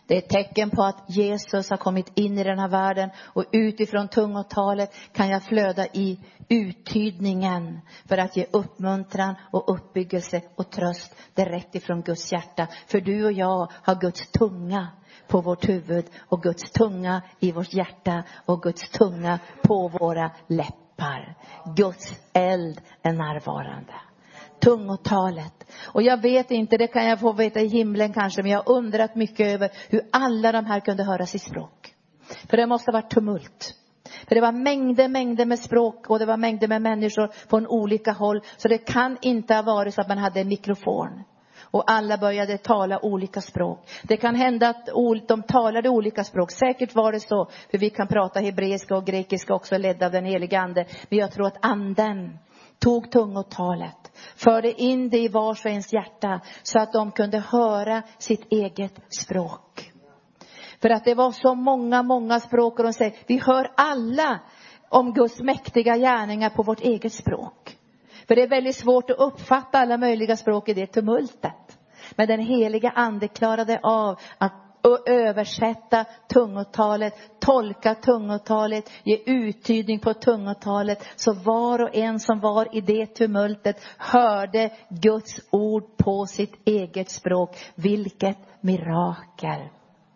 Det är ett tecken på att Jesus har kommit in i den här världen. Och utifrån tungotalet kan jag flöda i uttydningen. För att ge uppmuntran och uppbyggelse och tröst direkt ifrån Guds hjärta. För du och jag har Guds tunga på vårt huvud. Och Guds tunga i vårt hjärta. Och Guds tunga på våra läppar. Guds eld är närvarande. Tungotalet. Och jag vet inte, det kan jag få veta i himlen kanske. Men jag har undrat mycket över hur alla de här kunde höra sitt språk. För det måste ha varit tumult. För det var mängder, mängder med språk. Och det var mängder med människor från olika håll. Så det kan inte ha varit så att man hade en mikrofon. Och alla började tala olika språk. Det kan hända att de talade olika språk. Säkert var det så. För vi kan prata hebreiska och grekiska också, ledda av den heliga ande. Men jag tror att anden tog tungotalet. Förde in det i vars och ens hjärta. Så att de kunde höra sitt eget språk. För att det var så många, många språk. Och de säger, vi hör alla om Guds mäktiga gärningar på vårt eget språk. För det är väldigt svårt att uppfatta alla möjliga språk i det tumultet. Men den heliga ande klarade av att översätta tungotalet, tolka tungotalet, ge uttydning på tungotalet. Så var och en som var i det tumultet hörde Guds ord på sitt eget språk. Vilket mirakel!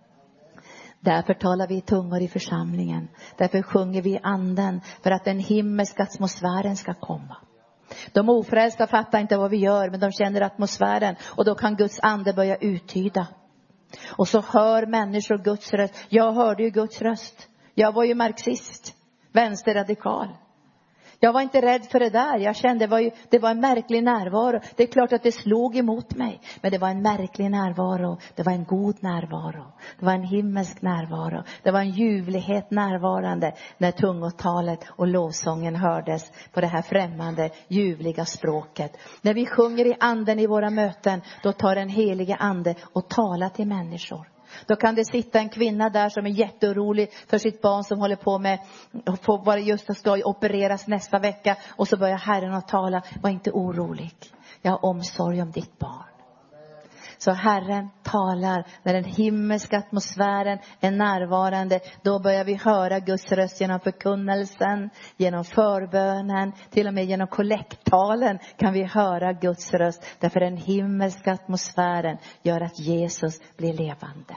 Därför talar vi i tungor i församlingen. Därför sjunger vi i anden. För att den himmelska atmosfären ska komma. De ofrälsta fattar inte vad vi gör. Men de känner atmosfären. Och då kan Guds ande börja uttyda. Och så hör människor Guds röst. Jag hörde ju Guds röst. Jag var ju marxist. Vänsterradikal. Jag var inte rädd för det där. Jag kände det var, ju, det var en märklig närvaro. Det är klart att det slog emot mig. Men det var en märklig närvaro. Det var en god närvaro. Det var en himmelsk närvaro. Det var en ljuvlighet närvarande. När tungotalet och lovsången hördes på det här främmande, ljuvliga språket. När vi sjunger i anden i våra möten. Då tar den heliga ande och talar till människor. Då kan det sitta en kvinna där som är jätteorolig för sitt barn som håller på med på vad just ska opereras nästa vecka. Och så börjar Herren att tala. Var inte orolig. Jag har omsorg om ditt barn. Så Herren talar när den himmelska atmosfären är närvarande. Då börjar vi höra Guds röst genom förkunnelsen, genom förbönen, till och med genom kollektalen kan vi höra Guds röst. Därför den himmelska atmosfären gör att Jesus blir levande.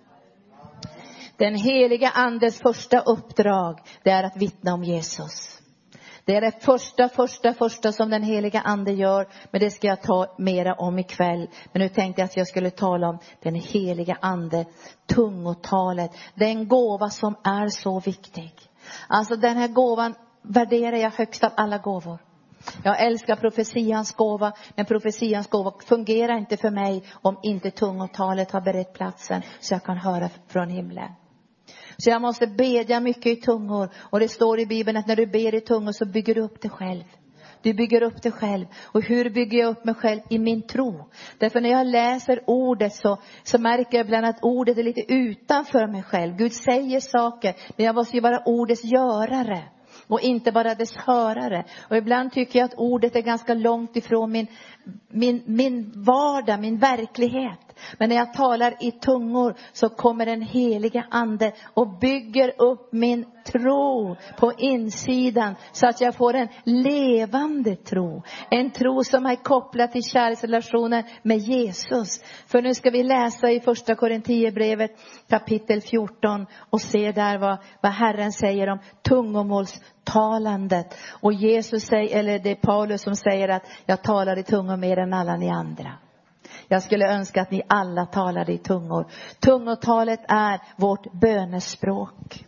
Den heliga andes första uppdrag, det är att vittna om Jesus. Det är det första, första, första som den heliga ande gör. Men det ska jag ta mera om ikväll. Men nu tänkte jag att jag skulle tala om den heliga ande. Tungotalet. Den gåva som är så viktig. Alltså den här gåvan värderar jag högst av alla gåvor. Jag älskar profetians gåva. Men profetians gåva fungerar inte för mig om inte tungotalet har berett platsen. Så jag kan höra från himlen. Så jag måste bedja mycket i tungor. Och det står i Bibeln att när du ber i tungor så bygger du upp dig själv. Du bygger upp dig själv. Och hur bygger jag upp mig själv? I min tro. Därför när jag läser ordet så, så märker jag ibland att ordet är lite utanför mig själv. Gud säger saker. Men jag måste ju vara ordets görare. Och inte bara dess hörare. Och ibland tycker jag att ordet är ganska långt ifrån min, min, min vardag, min verklighet. Men när jag talar i tungor så kommer den heliga ande och bygger upp min tro på insidan. Så att jag får en levande tro. En tro som är kopplad till kärleksrelationen med Jesus. För nu ska vi läsa i första Korintierbrevet kapitel fjorton. Och se där vad, vad Herren säger om tungomålstalandet. Och Jesus säger, eller det är Paulus som säger att jag talar i tungor mer än alla ni andra. Jag skulle önska att ni alla talade i tungor. Tungotalet är vårt bönespråk.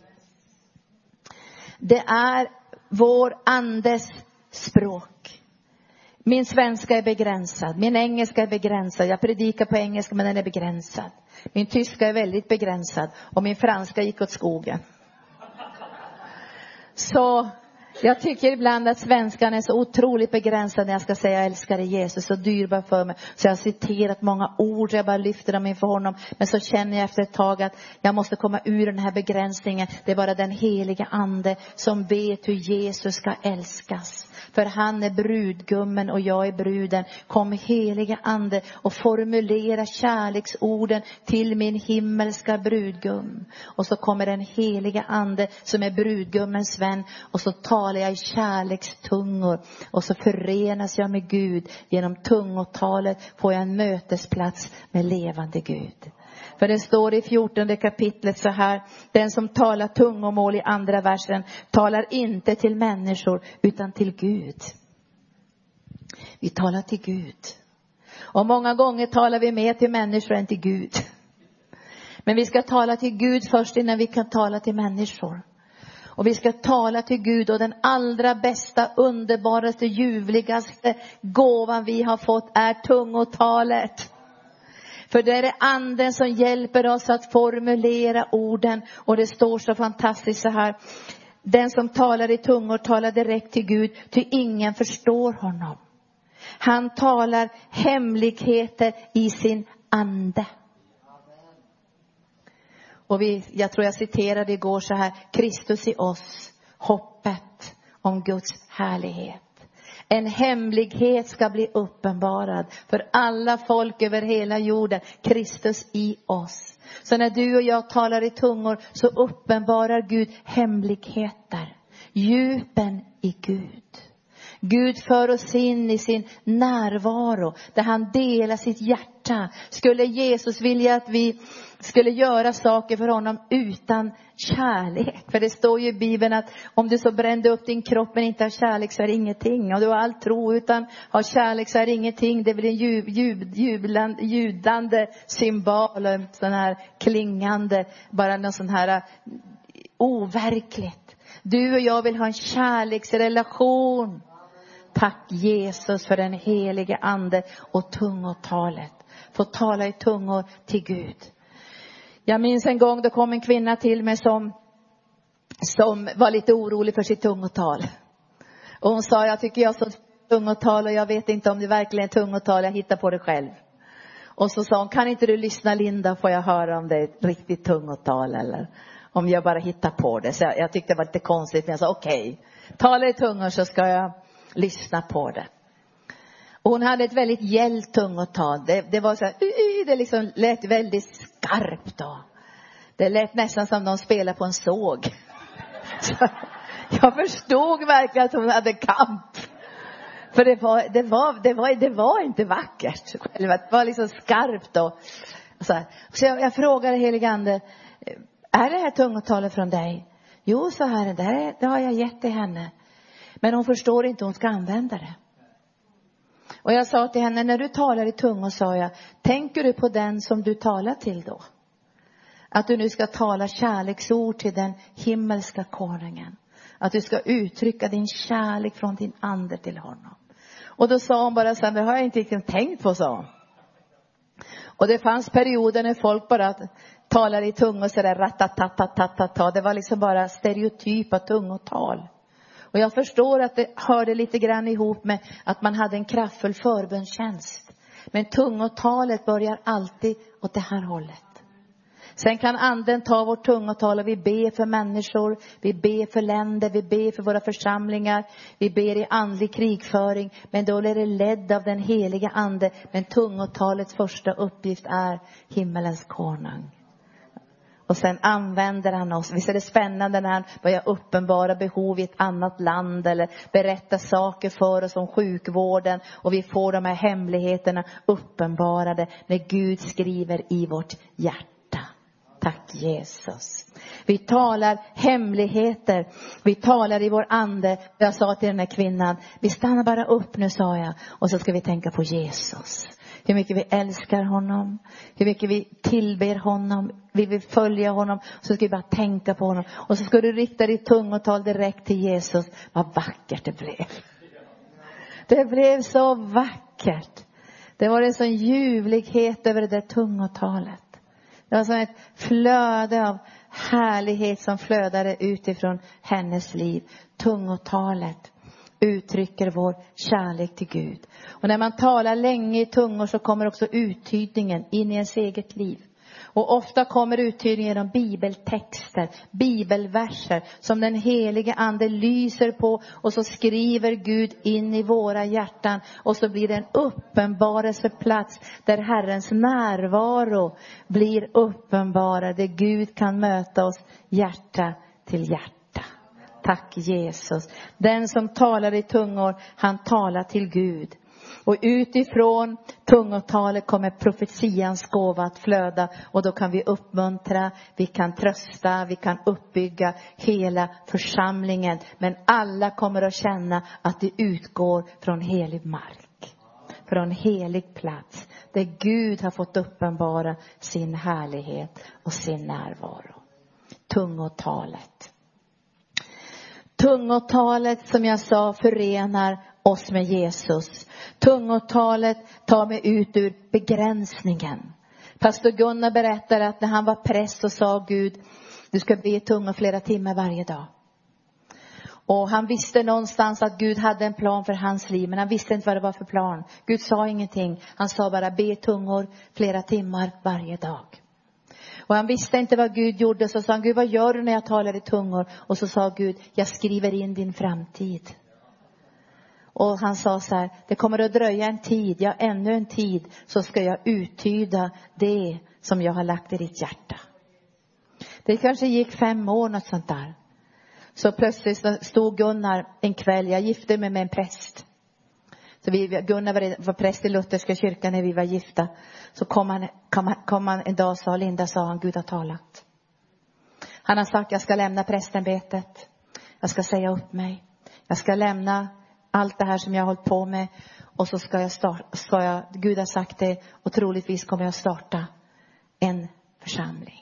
Det är vår andes språk. Min svenska är begränsad. Min engelska är begränsad. Jag predikar på engelska men den är begränsad. Min tyska är väldigt begränsad. Och min franska gick åt skogen. Så Jag tycker ibland att svenskan är så otroligt begränsad när jag ska säga jag älskar dig Jesus, så dyrbar för mig. Så jag har citerat många ord, jag bara lyfter dem inför honom. Men så känner jag efter ett tag att jag måste komma ur den här begränsningen. Det är bara den heliga ande som vet hur Jesus ska älskas. För han är brudgummen och jag är bruden. Kom heliga ande och formulera kärleksorden till min himmelska brudgum. Och så kommer den heliga ande som är brudgummens vän. Och så talar jag i kärlekstungor. Och så förenas jag med Gud. Genom tungotalet får jag en mötesplats med levande Gud. För det står i fjortonde kapitlet så här. Den som talar tungomål i andra versen talar inte till människor utan till Gud. Vi talar till Gud. Och många gånger talar vi mer till människor än till Gud. Men vi ska tala till Gud först innan vi kan tala till människor. Och vi ska tala till Gud, och den allra bästa, underbaraste, ljuvligaste gåvan vi har fått är tungotalet. För det är det anden som hjälper oss att formulera orden. Och det står så fantastiskt så här. Den som talar i tungor talar direkt till Gud, ty ingen förstår honom. Han talar hemligheter i sin ande. Och vi, jag tror jag citerade igår så här. Kristus i oss, hoppet om Guds härlighet. En hemlighet ska bli uppenbarad för alla folk över hela jorden. Kristus i oss. Så när du och jag talar i tungor så uppenbarar Gud hemligheter. Djupen i Gud. Gud för oss in i sin närvaro där han delar sitt hjärta. Skulle Jesus vilja att vi skulle göra saker för honom utan kärlek? För det står ju i Bibeln att om du så brände upp din kropp men inte har kärlek så är det ingenting. Och du har all tro utan har kärlek så är det ingenting. Det blir en jub, jub, jublande, ljudande symbol, en sån här klingande, bara någon sån här overkligt. Du och jag vill ha en kärleksrelation. Tack Jesus för den helige ande och tungotalet. Få tala i tungor till Gud. Jag minns en gång då kom en kvinna till mig som, som var lite orolig för sitt tungotal. Och hon sa, jag tycker jag har så tungotal och jag vet inte om det verkligen är tungotal, jag hittar på det själv. Och så sa hon, kan inte du lyssna Linda, får jag höra om det är ett riktigt tungotal eller om jag bara hittar på det. Så jag, jag tyckte det var lite konstigt, men jag sa okej, okay, tala i tungor så ska jag lyssna på det. Och hon hade ett väldigt gällt tungotal. Det, det var så här, det liksom lät väldigt skarpt då. Det lät nästan som de spelar på en såg. Så jag förstod verkligen att hon hade kamp. För det var, det var, det var, det var inte vackert. Det var liksom skarpt då. Så, här. Så jag, jag frågade helige ande, är det här tungotalet från dig? Jo, så här, det, här, det har jag gett till henne. Men hon förstår inte hur hon ska använda det. Och jag sa till henne, när du talar i tungor, sa jag, tänker du på den som du talar till då? Att du nu ska tala kärleksord till den himmelska konungen. Att du ska uttrycka din kärlek från din ande till honom. Och då sa hon bara så här, det har jag inte riktigt tänkt på, sa hon. Och det fanns perioder när folk bara talar i tungor så där ratatatatata. Det var liksom bara stereotypa tungotal. Och jag förstår att det hörde lite grann ihop med att man hade en kraftfull förbönstjänst. Men tungotalet börjar alltid åt det här hållet. Sen kan anden ta vårt tungotal och vi ber för människor. Vi ber för länder, vi ber för våra församlingar. Vi ber i andlig krigföring. Men då är det ledd av den heliga ande. Men tungotalets första uppgift är himmelens konung. Och sen använder han oss. Visst är det spännande när han börjar uppenbara behov i ett annat land. Eller berätta saker för oss om sjukvården. Och vi får de här hemligheterna uppenbarade när Gud skriver i vårt hjärta. Tack Jesus. Vi talar hemligheter. Vi talar i vår ande. Jag sa till den här kvinnan, vi stannar bara upp nu, sa jag. Och så ska vi tänka på Jesus. Hur mycket vi älskar honom. Hur mycket vi tillber honom. Vi vill följa honom. Så ska vi bara tänka på honom. Och så ska du rikta ditt tungotal direkt till Jesus. Vad vackert det blev. Det blev så vackert. Det var en sån ljuvlighet över det där tungotalet. Det var som ett flöde av härlighet som flödade utifrån hennes liv. Tungotalet uttrycker vår kärlek till Gud. Och när man talar länge i tungor så kommer också uttydningen in i ens eget liv. Och ofta kommer uttydningen genom bibeltexter, bibelverser som den helige ande lyser på. Och så skriver Gud in i våra hjärtan. Och så blir det en uppenbarelseplats där Herrens närvaro blir uppenbarad. Där Gud kan möta oss hjärta till hjärta. Tack Jesus. Den som talar i tungor, han talar till Gud. Och utifrån tungotalet kommer profetians gåva att flöda. Och då kan vi uppmuntra, vi kan trösta, vi kan uppbygga hela församlingen. Men alla kommer att känna att det utgår från helig mark. Från helig plats. Där Gud har fått uppenbara sin härlighet och sin närvaro. Tungotalet. Tungotalet som jag sa förenar oss med Jesus. Tungotalet tar mig ut ur begränsningen. Pastor Gunnar berättar att när han var präst så sa Gud, du ska be i tungor flera timmar varje dag. Och han visste någonstans att Gud hade en plan för hans liv. Men han visste inte vad det var för plan. Gud sa ingenting. Han sa bara be i tungor flera timmar varje dag. Och han visste inte vad Gud gjorde. Så sa han, Gud vad gör du när jag talar i tungor? Och så sa Gud, jag skriver in din framtid. Och han sa så här, det kommer att dröja en tid, ja ännu en tid. Så ska jag uttyda det som jag har lagt i ditt hjärta. Det kanske gick fem år något sånt där. Så plötsligt stod Gunnar en kväll, jag gifte mig med en präst. Så vi, Gunnar var, var präst i Lutherska kyrkan när vi var gifta. Så kom han, kom, kom han en dag och sa, Linda sa han, Gud har talat. Han har sagt, jag ska lämna prästämbetet. Jag ska säga upp mig. Jag ska lämna allt det här som jag har hållit på med. Och så ska jag starta, ska jag, Gud har sagt det. Och troligtvis kommer jag starta en församling.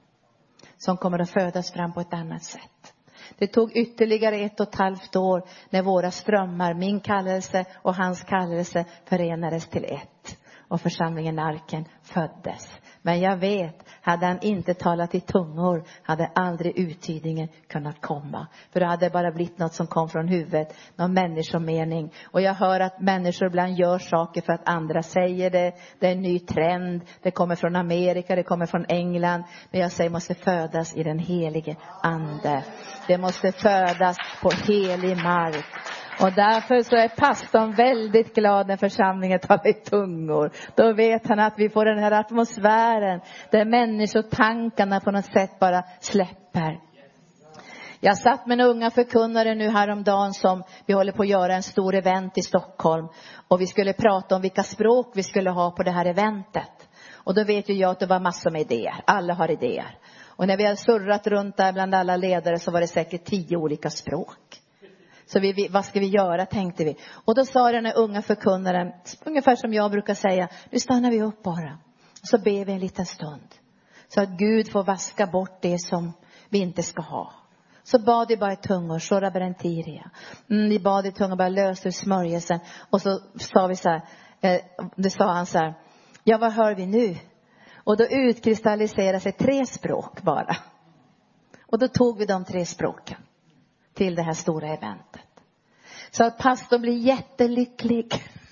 Som kommer att födas fram på ett annat sätt. Det tog ytterligare ett och ett halvt år när våra strömmar, min kallelse och hans kallelse förenades till ett. Och församlingen Arken föddes. Men jag vet, hade han inte talat i tungor hade aldrig uttydningen kunnat komma. För det hade bara blivit något som kom från huvudet. Någon människomening. Och jag hör att människor ibland gör saker för att andra säger det. Det är en ny trend. Det kommer från Amerika, det kommer från England. Men jag säger måste födas i den helige ande. Det måste födas på helig mark. Och därför så är pastorn väldigt glad när församlingen talar i tungor. Då vet han att vi får den här atmosfären där människotankarna på något sätt bara släpper. Jag satt med en unga förkunnare nu häromdagen som vi håller på att göra en stor event i Stockholm. Och vi skulle prata om vilka språk vi skulle ha på det här eventet. Och då vet ju jag att det var massor med idéer. Alla har idéer. Och när vi hade surrat runt där bland alla ledare så var det säkert tio olika språk. Så vi, vad ska vi göra tänkte vi. Och då sa den här unga förkunnaren, ungefär som jag brukar säga, nu stannar vi upp bara. Och så ber vi en liten stund. Så att Gud får vaska bort det som vi inte ska ha. Så bad vi bara i tungor, Shora Berentiria. Mm, vi bad i tungor, bara lös ur smörjelsen. Och så sa vi så här, eh, det sa han så här, ja vad hör vi nu? Och då utkristalliserade sig tre språk bara. Och då tog vi de tre språken till det här stora eventet. Så att pastorn blir jättelycklig.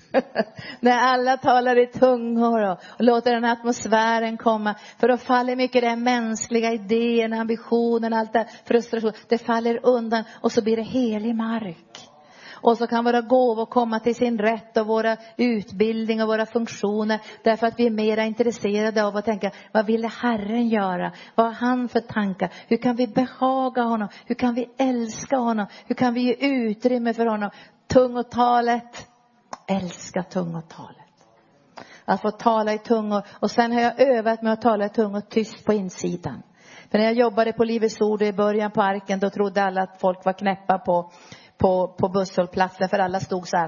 När alla talar i tungor och, och låter den atmosfären komma. För då faller mycket den mänskliga idén, ambitionen, allt det frustration. Det faller undan och så blir det helig mark. Och så kan våra gåvor komma till sin rätt och våra utbildning och våra funktioner. Därför att vi är mer intresserade av att tänka, vad ville Herren göra? Vad har han för tankar? Hur kan vi behaga honom? Hur kan vi älska honom? Hur kan vi ge utrymme för honom? Tungotalet, älska tungotalet. Att få tala i tungor. Och sen har jag övat med att tala i tungor tyst på insidan. För när jag jobbade på Livets Ord i början på Arken, då trodde alla att folk var knäppa på... På, på busshållplatsen för alla stod så här.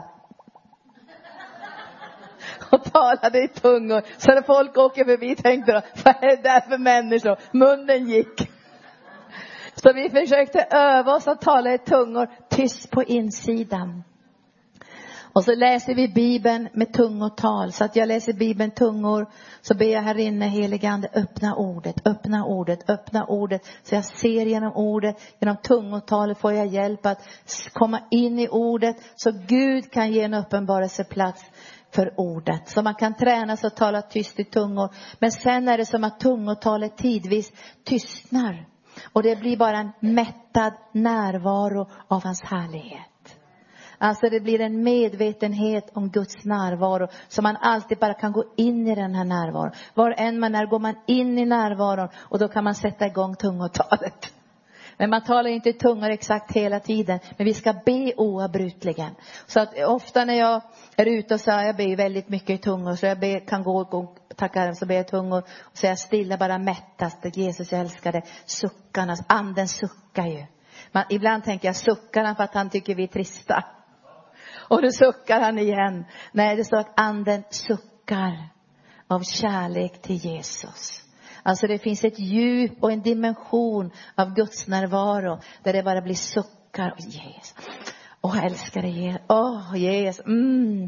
Och talade i tungor. Så när folk åker förbi tänkte de, vad är det där för människor? Munnen gick. Så vi försökte öva oss att tala i tungor tyst på insidan. Och så läser vi Bibeln med tungotal. Så att jag läser Bibeln tungor. Så ber jag här inne, helige ande, öppna ordet, öppna ordet, öppna ordet. Så jag ser genom ordet, genom tungotalet får jag hjälp att komma in i ordet. Så Gud kan ge en uppenbarelseplats för ordet. Så man kan träna sig att tala tyst i tungor. Men sen är det som att tungotalet tidvis tystnar. Och det blir bara en mättad närvaro av hans härlighet. Alltså det blir en medvetenhet om Guds närvaro. Så man alltid bara kan gå in i den här närvaron. Var än man är går man in i närvaron. Och då kan man sätta igång tungotalet. Men man talar inte i tungor exakt hela tiden. Men vi ska be oavbrutligen. Så att ofta när jag är ute och så här, jag ber väldigt mycket i tungor. Så jag ber, kan gå och gå, tacka Herren, så ber jag i tungor. Och så är jag stilla, bara mättas. Jesus, jag älskar det. Suckarna, anden suckar ju. Man, ibland tänker jag, suckar han för att han tycker vi är trista? Och då suckar han igen. Nej, det står att anden suckar av kärlek till Jesus. Alltså det finns ett djup och en dimension av Guds närvaro. Där det bara blir suckar. Åh, Jesus. Åh, jag älskar det, Jesus. Åh, Jesus. Mm.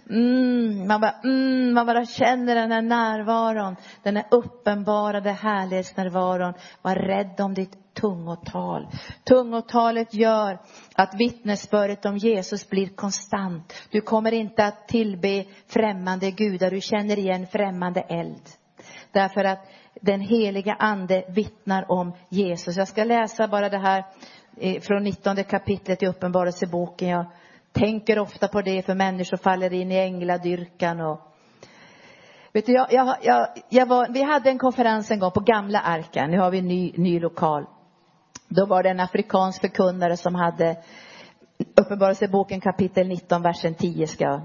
Mm. Man, bara, mm. Man bara känner den här närvaron. Den här uppenbarade härlighetsnärvaron. Var rädd om ditt tungotal. Tungotalet gör att vittnesbördet om Jesus blir konstant. Du kommer inte att tillbe främmande gudar. Du känner igen främmande eld. Därför att den heliga ande vittnar om Jesus. Jag ska läsa bara det här från nittonde kapitlet i Uppenbarelseboken. Jag tänker ofta på det, för människor faller in i ängladyrkan. Och vet du, jag, jag, jag, jag var, vi hade en konferens en gång på Gamla Arken. Nu har vi en ny, ny lokal. Då var det en afrikansk förkunnare som hade Uppenbarelseboken kapitel nitton versen tio. Ska,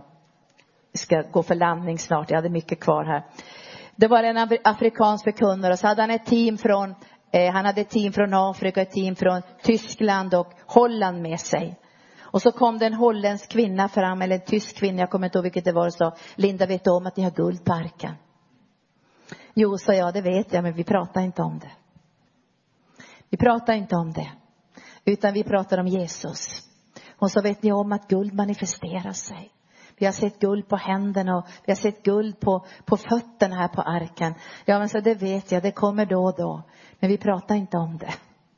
ska gå för landning snart. Jag hade mycket kvar här. Det var en afrikansk förkunnare, och så hade han ett team från eh, han hade ett team från Afrika, ett team från Tyskland och Holland med sig. Och så kom det en holländsk kvinna fram, eller en tysk kvinna, jag kommer inte ihåg vilket det var, och sa: Linda, vet du om att ni har guld på arken? Jo, sa jag, det vet jag, men vi pratar inte om det. Vi pratar inte om det, utan vi pratar om Jesus. Och så vet ni om att guld manifesterar sig. Vi har sett guld på händerna och vi har sett guld på, på fötterna här på arken. Ja, men så det vet jag, det kommer då och då. Men vi pratar inte om det.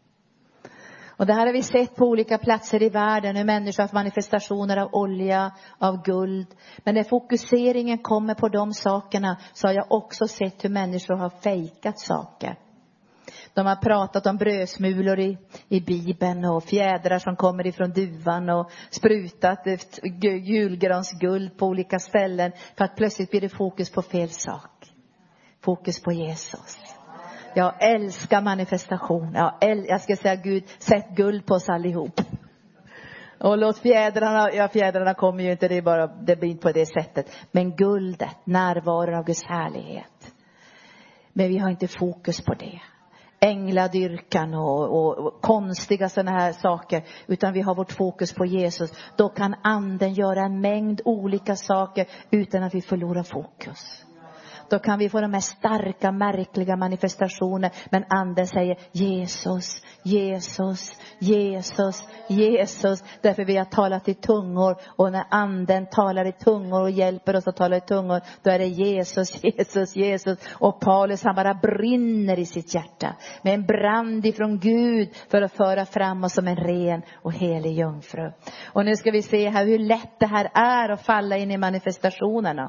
Och det här har vi sett på olika platser i världen. Hur människor har haft manifestationer av olja, av guld. Men när fokuseringen kommer på de sakerna, så har jag också sett hur människor har fejkat saker. De har pratat om brödsmulor i, i Bibeln och fjädrar som kommer ifrån duvan och sprutat julgransguld på olika ställen. För att plötsligt blir det fokus på fel sak. Fokus på Jesus. Jag älskar manifestation. Jag, äl- jag ska säga Gud, sätt guld på oss allihop. Och låt fjädrarna, ja fjädrarna kommer ju inte, det är bara, det blir inte på det sättet. Men guldet, närvaron av Guds härlighet. Men vi har inte fokus på det. Ängladyrkan och, och, och konstiga sådana här saker. Utan vi har vårt fokus på Jesus. Då kan anden göra en mängd olika saker utan att vi förlorar fokus. Då kan vi få de här starka, märkliga manifestationer. Men anden säger Jesus, Jesus, Jesus, Jesus. Därför vi har talat i tungor. Och när anden talar i tungor och hjälper oss att tala i tungor, då är det Jesus, Jesus, Jesus. Och Paulus, han bara brinner i sitt hjärta. Med en brand ifrån Gud för att föra fram oss som en ren och helig jungfru. Och nu ska vi se här hur lätt det här är att falla in i manifestationerna.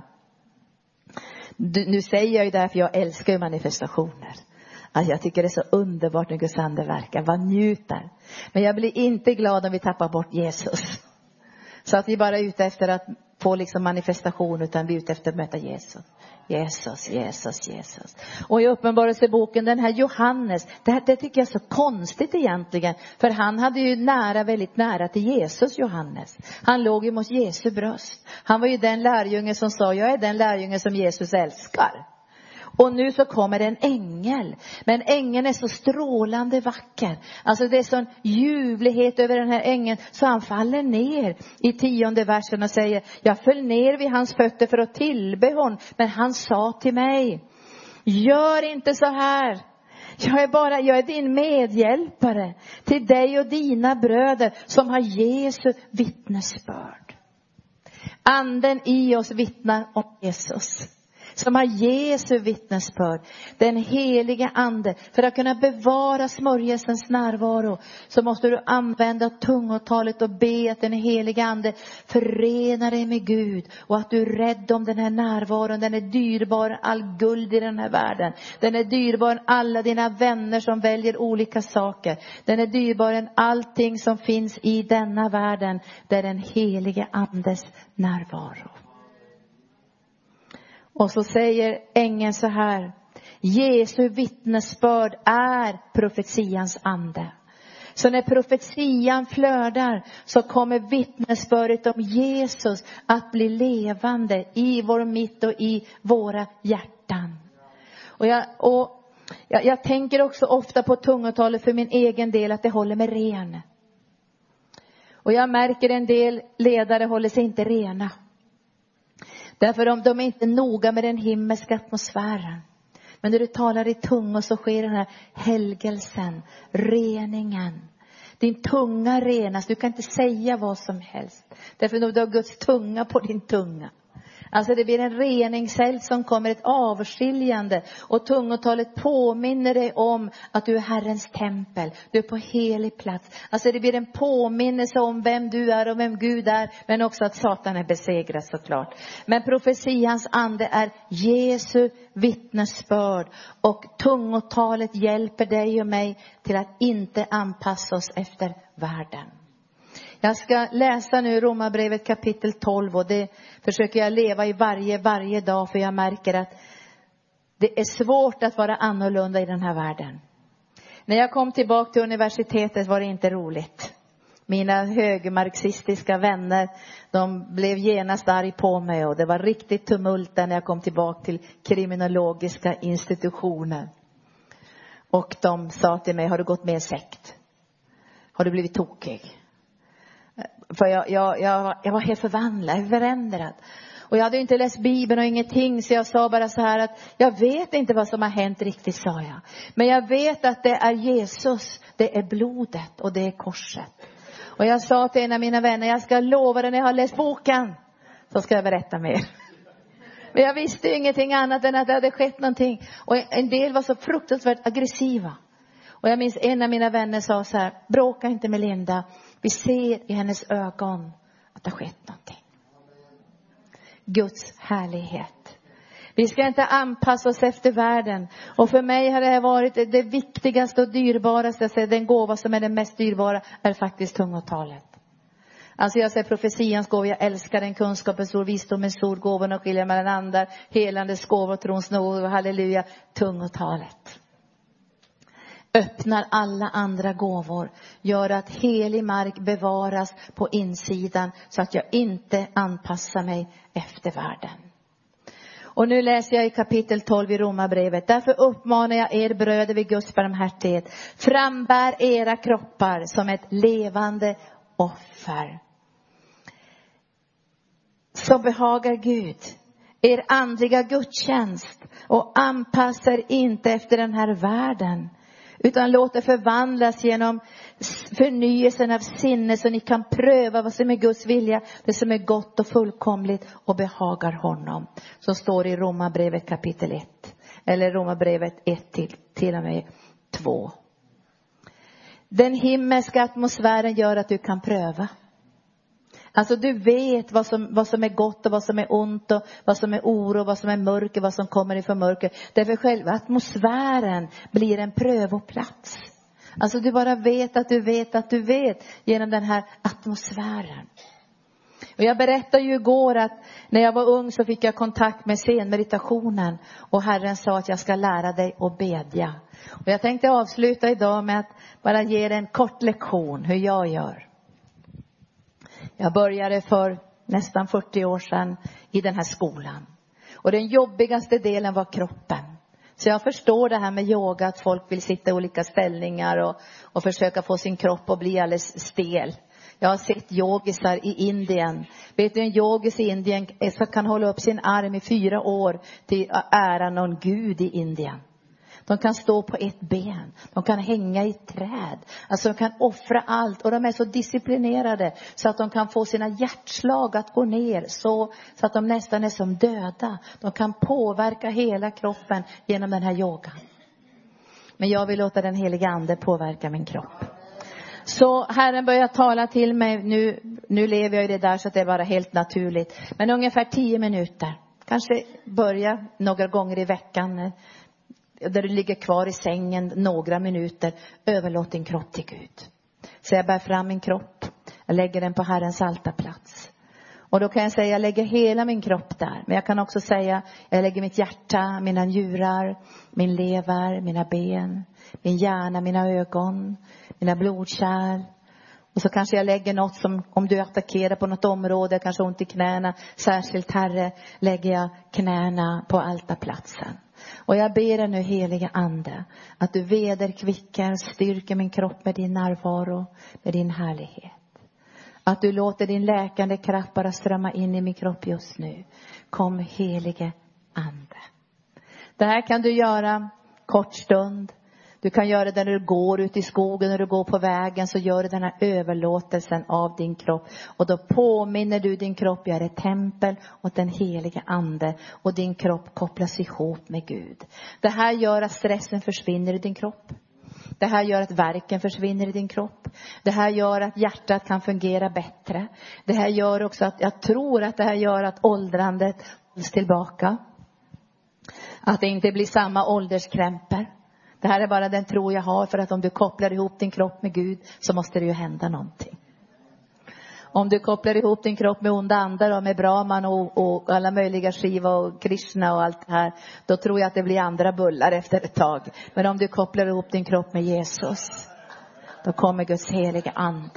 Du, nu säger jag ju därför jag älskar ju manifestationer. Alltså jag tycker det är så underbart när Guds ande verkar. Vad njuter. Men jag blir inte glad om vi tappar bort Jesus. Så att vi bara är ute efter att få liksom manifestation, utan vi är ute efter att möta Jesus. Jesus, Jesus, Jesus. Och i Uppenbarelseboken, den här Johannes, det, här, det tycker jag är så konstigt egentligen. För han hade ju nära, väldigt nära till Jesus, Johannes. Han låg ju mot Jesu bröst. Han var ju den lärjunge som sa, jag är den lärjunge som Jesus älskar. Och nu så kommer en ängel. Men ängeln är så strålande vacker. Alltså det är sån ljuvlighet över den här ängeln. Så han faller ner i tionde versen och säger, jag föll ner vid hans fötter för att tillbe hon. Men han sa till mig, gör inte så här. Jag är bara, jag är din medhjälpare. Till dig och dina bröder som har Jesu vittnesbörd. Anden i oss vittnar om Jesus. Som har Jesu vittnesbörd. Den heliga ande. För att kunna bevara smörjelsens närvaro. Så måste du använda tungotalet och be att den heliga ande förenar dig med Gud. Och att du är rädd om den här närvaron. Den är dyrbar än all guld i den här världen. Den är dyrbar än alla dina vänner som väljer olika saker. Den är dyrbar än allting som finns i denna världen. Det är den heliga andes närvaro. Och så säger ängeln så här. Jesu vittnesbörd är profetians ande. Så när profetian flödar så kommer vittnesbördet om Jesus att bli levande i vår mitt och i våra hjärtan. Och jag, och jag, jag tänker också ofta på tungotalet för min egen del att det håller mig ren. Och jag märker en del ledare håller sig inte rena. Därför de, de är inte noga med den himmelska atmosfären. Men när du talar i tungor så sker den här helgelsen, reningen. Din tunga renas, du kan inte säga vad som helst. Därför du har Guds tunga på din tunga. Alltså det blir en reningseld som kommer, ett avskiljande. Och tungotalet påminner dig om att du är Herrens tempel. Du är på helig plats. Alltså det blir en påminnelse om vem du är och vem Gud är. Men också att Satan är besegrad såklart. Men profetians ande är Jesu vittnesbörd. Och tungotalet hjälper dig och mig till att inte anpassa oss efter världen. Jag ska läsa nu Romarbrevet kapitel tolv och det försöker jag leva i varje, varje dag för jag märker att det är svårt att vara annorlunda i den här världen. När jag kom tillbaka till universitetet var det inte roligt. Mina högermarxistiska vänner, de blev genast arg på mig och det var riktigt tumult när jag kom tillbaka till kriminologiska institutioner. Och de sa till mig, har du gått med i sekt? Har du blivit tokig? För jag, jag, jag, jag var helt förvandlad, förändrad. Och jag hade inte läst Bibeln och ingenting. Så jag sa bara så här att jag vet inte vad som har hänt riktigt, sa jag. Men jag vet att det är Jesus, det är blodet och det är korset. Och jag sa till en av mina vänner, jag ska lova dig när jag har läst boken. Så ska jag berätta mer. Men jag visste ju ingenting annat än att det hade skett någonting. Och en del var så fruktansvärt aggressiva. Och jag minns en av mina vänner sa så här, bråka inte med Linda. Vi ser i hennes ögon att det har skett någonting. Guds härlighet. Vi ska inte anpassa oss efter världen. Och för mig har det här varit det viktigaste och dyrbaraste. Jag säger, den gåva som är den mest dyrbara är faktiskt tungotalet. Alltså jag säger profetians gåva, jag älskar den, kunskapens ord, visdomens ord, gåvorna och skilja mellan andar, helandes gåvor, trons nåd, halleluja, tungotalet. Öppnar alla andra gåvor. Gör att helig mark bevaras på insidan. Så att jag inte anpassar mig efter världen. Och nu läser jag i kapitel tolv i Romarbrevet. Därför uppmanar jag er bröder vid Guds barmhärtighet. Frambär era kroppar som ett levande offer. Som behagar Gud. Er andliga gudstjänst. Och anpassar inte efter den här världen. Utan låt det förvandlas genom förnyelsen av sinne. Så ni kan pröva vad som är Guds vilja. Det som är gott och fullkomligt. Och behagar honom. Så står det i Romarbrevet kapitel ett. Eller Romarbrevet ett till, till och med två. Den himmelska atmosfären gör att du kan pröva. Alltså du vet vad som, vad som är gott och vad som är ont och vad som är oro, vad som är mörker, vad som kommer ifrån mörker. Därför själva atmosfären blir en prövoplats. Alltså du bara vet att du vet att du vet genom den här atmosfären. Och jag berättade ju igår att när jag var ung så fick jag kontakt med scenmeditationen. Och Herren sa att jag ska lära dig att bedja. Och jag tänkte avsluta idag med att bara ge er en kort lektion hur jag gör. Jag började för nästan fyrtio år sedan i den här skolan. Och den jobbigaste delen var kroppen. Så jag förstår det här med yoga, att folk vill sitta i olika ställningar och, och försöka få sin kropp att bli alldeles stel. Jag har sett yogisar i Indien. Vet du, en yogis i Indien kan hålla upp sin arm i fyra år till ära någon gud i Indien. De kan stå på ett ben. De kan hänga i ett träd. Alltså de kan offra allt. Och de är så disciplinerade så att de kan få sina hjärtslag att gå ner. Så, så att de nästan är som döda. De kan påverka hela kroppen genom den här yogan. Men jag vill låta den heliga ande påverka min kropp. Så Herren börjar tala till mig. Nu, nu lever jag i det där så att det är bara helt naturligt. Men ungefär tio minuter. Kanske börja några gånger i veckan. Där du ligger kvar i sängen några minuter. Överlåt din kropp till Gud. Så jag bär fram min kropp. Jag lägger den på Herrens altarplats. Och då kan jag säga, jag lägger hela min kropp där. Men jag kan också säga, jag lägger mitt hjärta, mina njurar, min lever, mina ben, min hjärna, mina ögon, mina blodkärl. Och så kanske jag lägger något som, om du attackerar på något område, kanske ont i knäna. Särskilt Herre, lägger jag knäna på altarplatsen. Och jag ber dig nu, heliga ande, att du vederkvickar, styrker min kropp med din närvaro, med din härlighet. Att du låter din läkande kraft bara strömma in i min kropp just nu. Kom, helige ande. Det här kan du göra kort stund. Du kan göra det när du går ut i skogen, när du går på vägen, så gör du den här överlåtelsen av din kropp. Och då påminner du din kropp, jag är ett tempel åt den heliga ande. Och din kropp kopplas ihop med Gud. Det här gör att stressen försvinner i din kropp. Det här gör att värken försvinner i din kropp. Det här gör att hjärtat kan fungera bättre. Det här gör också att, jag tror att det här gör att åldrandet hålls tillbaka. Att det inte blir samma ålderskrämpor. Det här är bara den tro jag har, för att om du kopplar ihop din kropp med Gud så måste det ju hända någonting. Om du kopplar ihop din kropp med onda andar och med Brahman och, och alla möjliga Shiva och Krishna och allt det här, då tror jag att det blir andra bullar efter ett tag. Men om du kopplar ihop din kropp med Jesus, då kommer Guds heliga ande.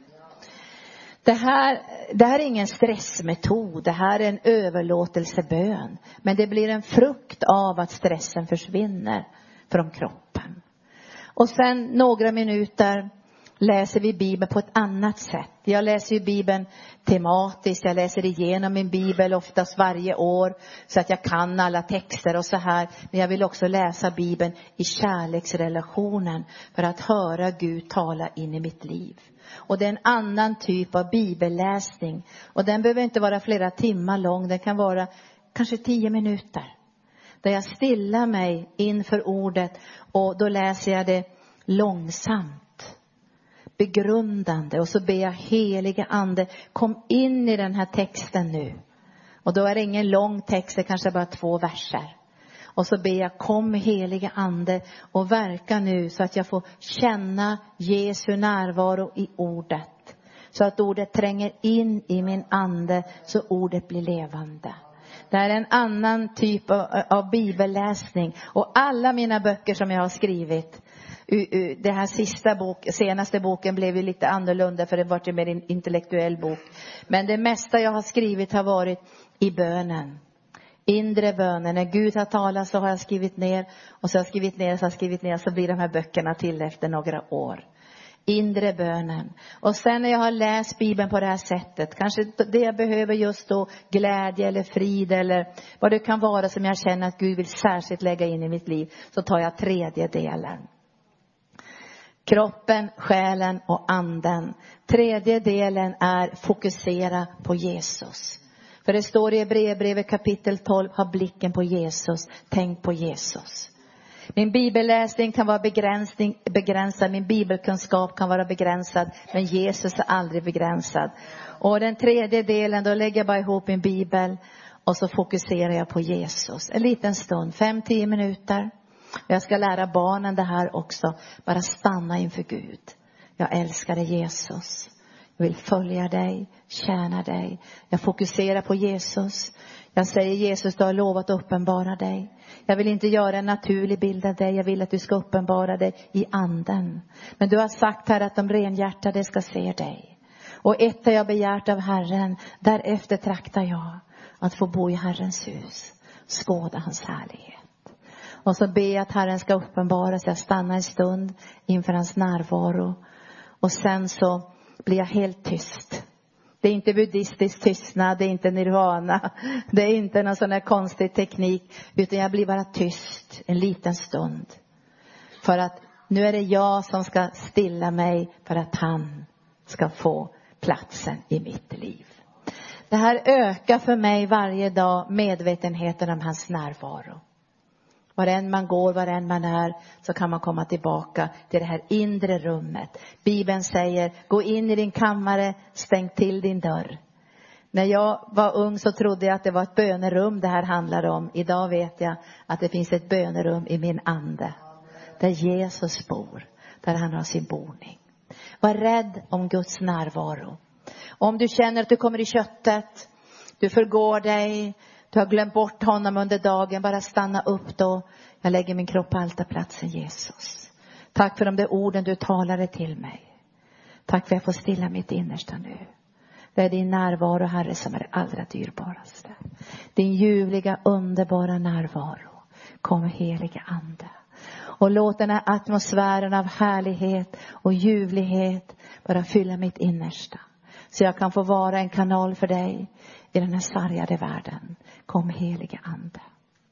Det här, det här är ingen stressmetod. Det här är en överlåtelsebön. Men det blir en frukt av att stressen försvinner från kroppen. Och sen några minuter läser vi Bibeln på ett annat sätt. Jag läser ju Bibeln tematiskt. Jag läser igenom min Bibel oftast varje år, så att jag kan alla texter och så här. Men jag vill också läsa Bibeln i kärleksrelationen, för att höra Gud tala in i mitt liv. Och det är en annan typ av bibelläsning. Och den behöver inte vara flera timmar lång. Den kan vara kanske tio minuter. Där jag stillar mig inför ordet. Och då läser jag det långsamt. Begrundande. Och så ber jag, heliga ande, kom in i den här texten nu. Och då är det ingen lång text. Det kanske bara två verser. Och så ber jag, kom heliga ande och verka nu så att jag får känna Jesu närvaro i ordet. Så att ordet tränger in i min ande, så ordet blir levande. Det är en annan typ av, av bibelläsning. Och alla mina böcker som jag har skrivit, det här sista bok, senaste boken blev ju lite annorlunda, för det var ju mer en intellektuell bok. Men det mesta jag har skrivit har varit i bönen. Inre bönen. När Gud har talat så har jag skrivit ner. Och så har jag skrivit ner, så har jag skrivit ner. Så blir de här böckerna till efter några år. Inre bönen. Och sen när jag har läst Bibeln på det här sättet, kanske det jag behöver just då, glädje eller frid eller vad det kan vara som jag känner att Gud vill särskilt lägga in i mitt liv, så tar jag tredje delen. Kroppen, själen och anden. Tredje delen är fokusera på Jesus. För det står i Hebreerbrevet kapitel tolv, ha blicken på Jesus, tänk på Jesus. Min bibelläsning kan vara begränsad, min bibelkunskap kan vara begränsad, men Jesus är aldrig begränsad. Och den tredje delen, då lägger jag bara ihop min bibel och så fokuserar jag på Jesus. En liten stund, fem, tio minuter. Jag ska lära barnen det här också, bara stanna inför Gud. Jag älskar dig Jesus. Jag vill följa dig, tjäna dig. Jag fokuserar på Jesus. Jag säger, Jesus, du har lovat att uppenbara dig. Jag vill inte göra en naturlig bild av dig. Jag vill att du ska uppenbara dig i anden. Men du har sagt här att de renhjärtade ska se dig. Och ett har jag begärt av Herren. Därefter traktar jag att få bo i Herrens hus. Skåda hans härlighet. Och så ber jag att Herren ska uppenbara sig. Jag stannar en stund inför hans närvaro. Och sen så blir jag helt tyst. Det är inte buddhistisk tystnad, det är inte nirvana. Det är inte någon sån här konstig teknik. Utan jag blir bara tyst. ut en liten stund. För att nu är det jag som ska stilla mig för att han ska få platsen i mitt liv. Det här ökar för mig varje dag medvetenheten om hans närvaro. Var än man går, var än man är, så kan man komma tillbaka till det här inre rummet. Bibeln säger, gå in i din kammare, stäng till din dörr. När jag var ung så trodde jag att det var ett bönerum det här handlade om. Idag vet jag att det finns ett bönerum i min ande. Där Jesus bor, där han har sin boning. Var rädd om Guds närvaro. Om du känner att du kommer i köttet, du förgår dig, du har glömt bort honom under dagen, bara stanna upp då. Jag lägger min kropp på altarplatsen, Jesus. Tack för de där orden du talade till mig. Tack för att jag får stilla mitt innersta nu. Det är din närvaro, Herre, som är det allra dyrbaraste. Din ljuvliga, underbara närvaro. Kom, heliga ande. Och låt den här atmosfären av härlighet och ljuvlighet bara fylla mitt innersta. Så jag kan få vara en kanal för dig i den här sargade världen. Kom, heliga ande.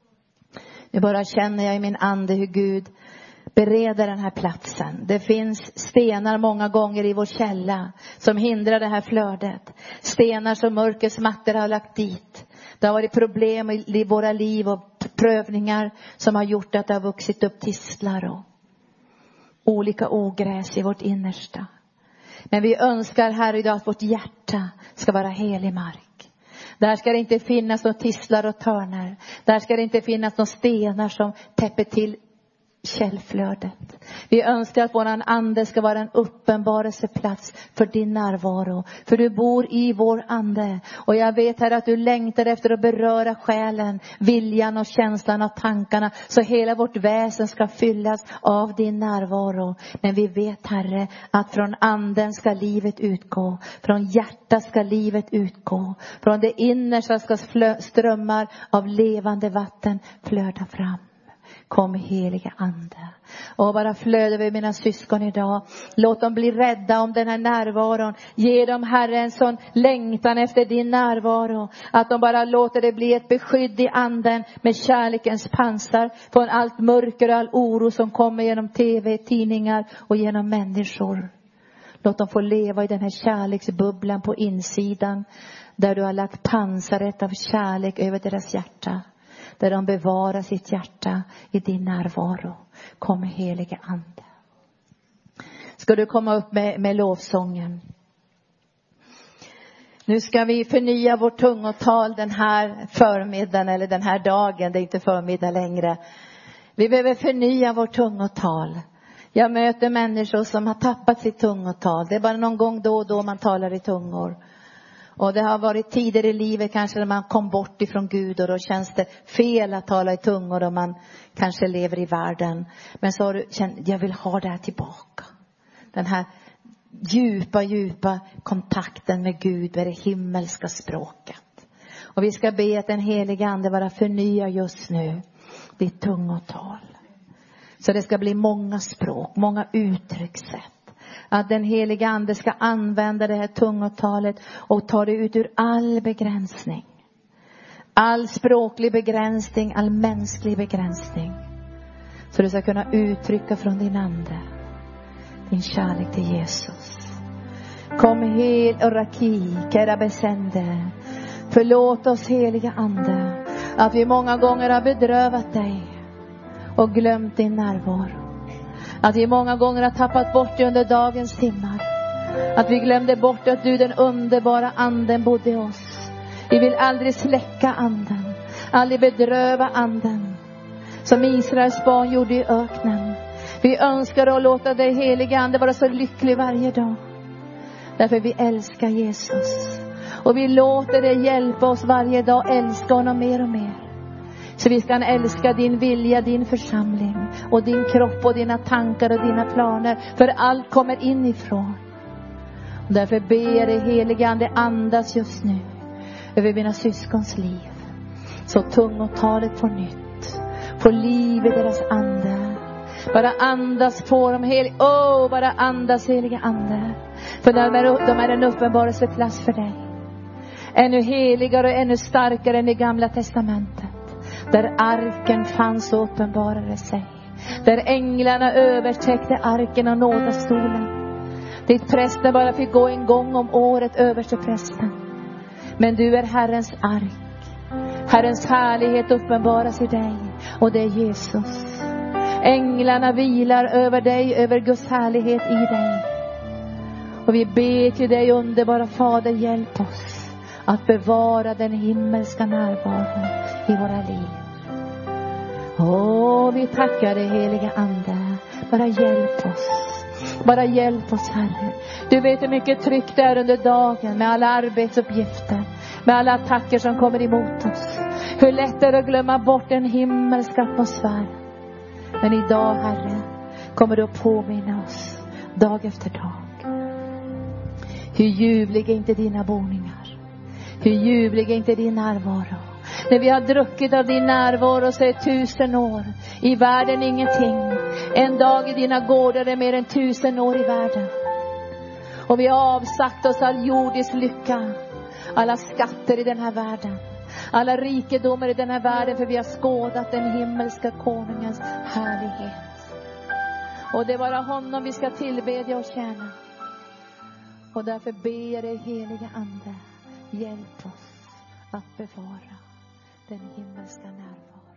Nu bara känner jag i min ande hur Gud bereder den här platsen. Det finns stenar många gånger i vår källa som hindrar det här flödet. Stenar som mörkrets makter har lagt dit. Det har varit problem i våra liv och prövningar som har gjort att det har vuxit upp tistlar och olika ogräs i vårt innersta. Men vi önskar här idag att vårt hjärta ska vara helig mark. Där ska det inte finnas några tistlar och törnar. Där ska det inte finnas några stenar som täpper till källflödet. Vi önskar att våran ande ska vara en uppenbarelseplats för din närvaro. För du bor i vår ande. Och jag vet här att du längtar efter att beröra själen, viljan och känslan och tankarna. Så hela vårt väsen ska fyllas av din närvaro. Men vi vet, Herre, att från anden ska livet utgå. Från hjärtat ska livet utgå. Från det innersta ska strömmar av levande vatten flöda fram. Kom, heliga ande. Och bara flöda över mina syskon idag. Låt dem bli rädda om den här närvaron. Ge dem, Herre, en sån längtan efter din närvaro. Att de bara låter det bli ett beskydd i anden med kärlekens pansar. Från allt mörker och all oro som kommer genom tv, tidningar och genom människor. Låt dem få leva i den här kärleksbubblan på insidan. Där du har lagt pansaret av kärlek över deras hjärta. Där de bevarar sitt hjärta i din närvaro. Kom, heliga ande. Ska du komma upp med, med lovsången. Nu ska vi förnya vårt tungotal den här förmiddagen eller den här dagen. Det är inte förmiddag längre. Vi behöver förnya vårt tungotal. Jag möter människor som har tappat sitt tungotal. Det är bara någon gång då och då man talar i tungor. Och det har varit tider i livet kanske när man kom bort ifrån Gud. Och då känns det fel att tala i tungor om man kanske lever i världen. Men så har du känt, jag vill ha det här tillbaka. Den här djupa, djupa kontakten med Gud med det himmelska språket. Och vi ska be att den heliga ande bara förnya just nu ditt tungotal. Så det ska bli många språk, många uttryckssätt. Att den heliga ande ska använda det här tungotalet och ta det ut ur all begränsning. All språklig begränsning, all mänsklig begränsning. Så du ska kunna uttrycka från din ande din kärlek till Jesus. Kom hel och raki, kära besände. Förlåt oss, heliga ande, att vi många gånger har bedrövat dig och glömt din närvaro. Att vi många gånger har tappat bort dig under dagens timmar. Att vi glömde bort att du, den underbara anden, bodde i oss. Vi vill aldrig släcka anden. Aldrig bedröva anden. Som Israels barn gjorde i öknen. Vi önskar att låta dig, heliga ande, vara så lycklig varje dag. Därför vi älskar Jesus. Och vi låter dig hjälpa oss varje dag älska honom mer och mer. Så vi ska älska din vilja, din församling och din kropp och dina tankar och dina planer. För allt kommer inifrån. Och därför ber jag dig, heliga ande, andas just nu över mina syskons liv. Så tungotalet får nytt. Får liv i deras ande. Bara andas på dem, helig. Åh, oh, bara andas, heliga ande. För de är, de är en uppenbarelseplats för dig. Ännu heligare och ännu starkare än i gamla testamentet. Där arken fanns och uppenbarade sig. Där änglarna övertäckte arken och nådastolen. Dit prästen bara fick gå en gång om året, överste prästen. Men du är Herrens ark. Herrens härlighet uppenbaras i dig. Och det är Jesus. Änglarna vilar över dig, över Guds härlighet i dig. Och vi ber till dig, underbara Fader, hjälp oss att bevara den himmelska närvaron i våra liv. Åh, vi tackar dig, heliga Ande. Bara hjälp oss. Bara hjälp oss, Herre. Du vet hur mycket tryck det är under dagen med alla arbetsuppgifter. Med alla attacker som kommer emot oss. Hur lätt är det att glömma bort den himmelska atmosfären. Men idag, Herre, kommer du att påminna oss dag efter dag. Hur ljuvliga är inte dina boningar. Hur ljuvlig är inte din närvaro. När vi har druckit av din närvaro så är tusen år i världen ingenting. En dag i dina gårdar är mer än tusen år i världen. Och vi har avsagt oss all jordisk lycka. Alla skatter i den här världen. Alla rikedomar i den här världen, för vi har skådat den himmelska konungens härlighet. Och det är bara honom vi ska tillbedja och tjäna. Och därför ber jag dig, heliga Ande, hjälp oss att bevara den himmelska närvaron.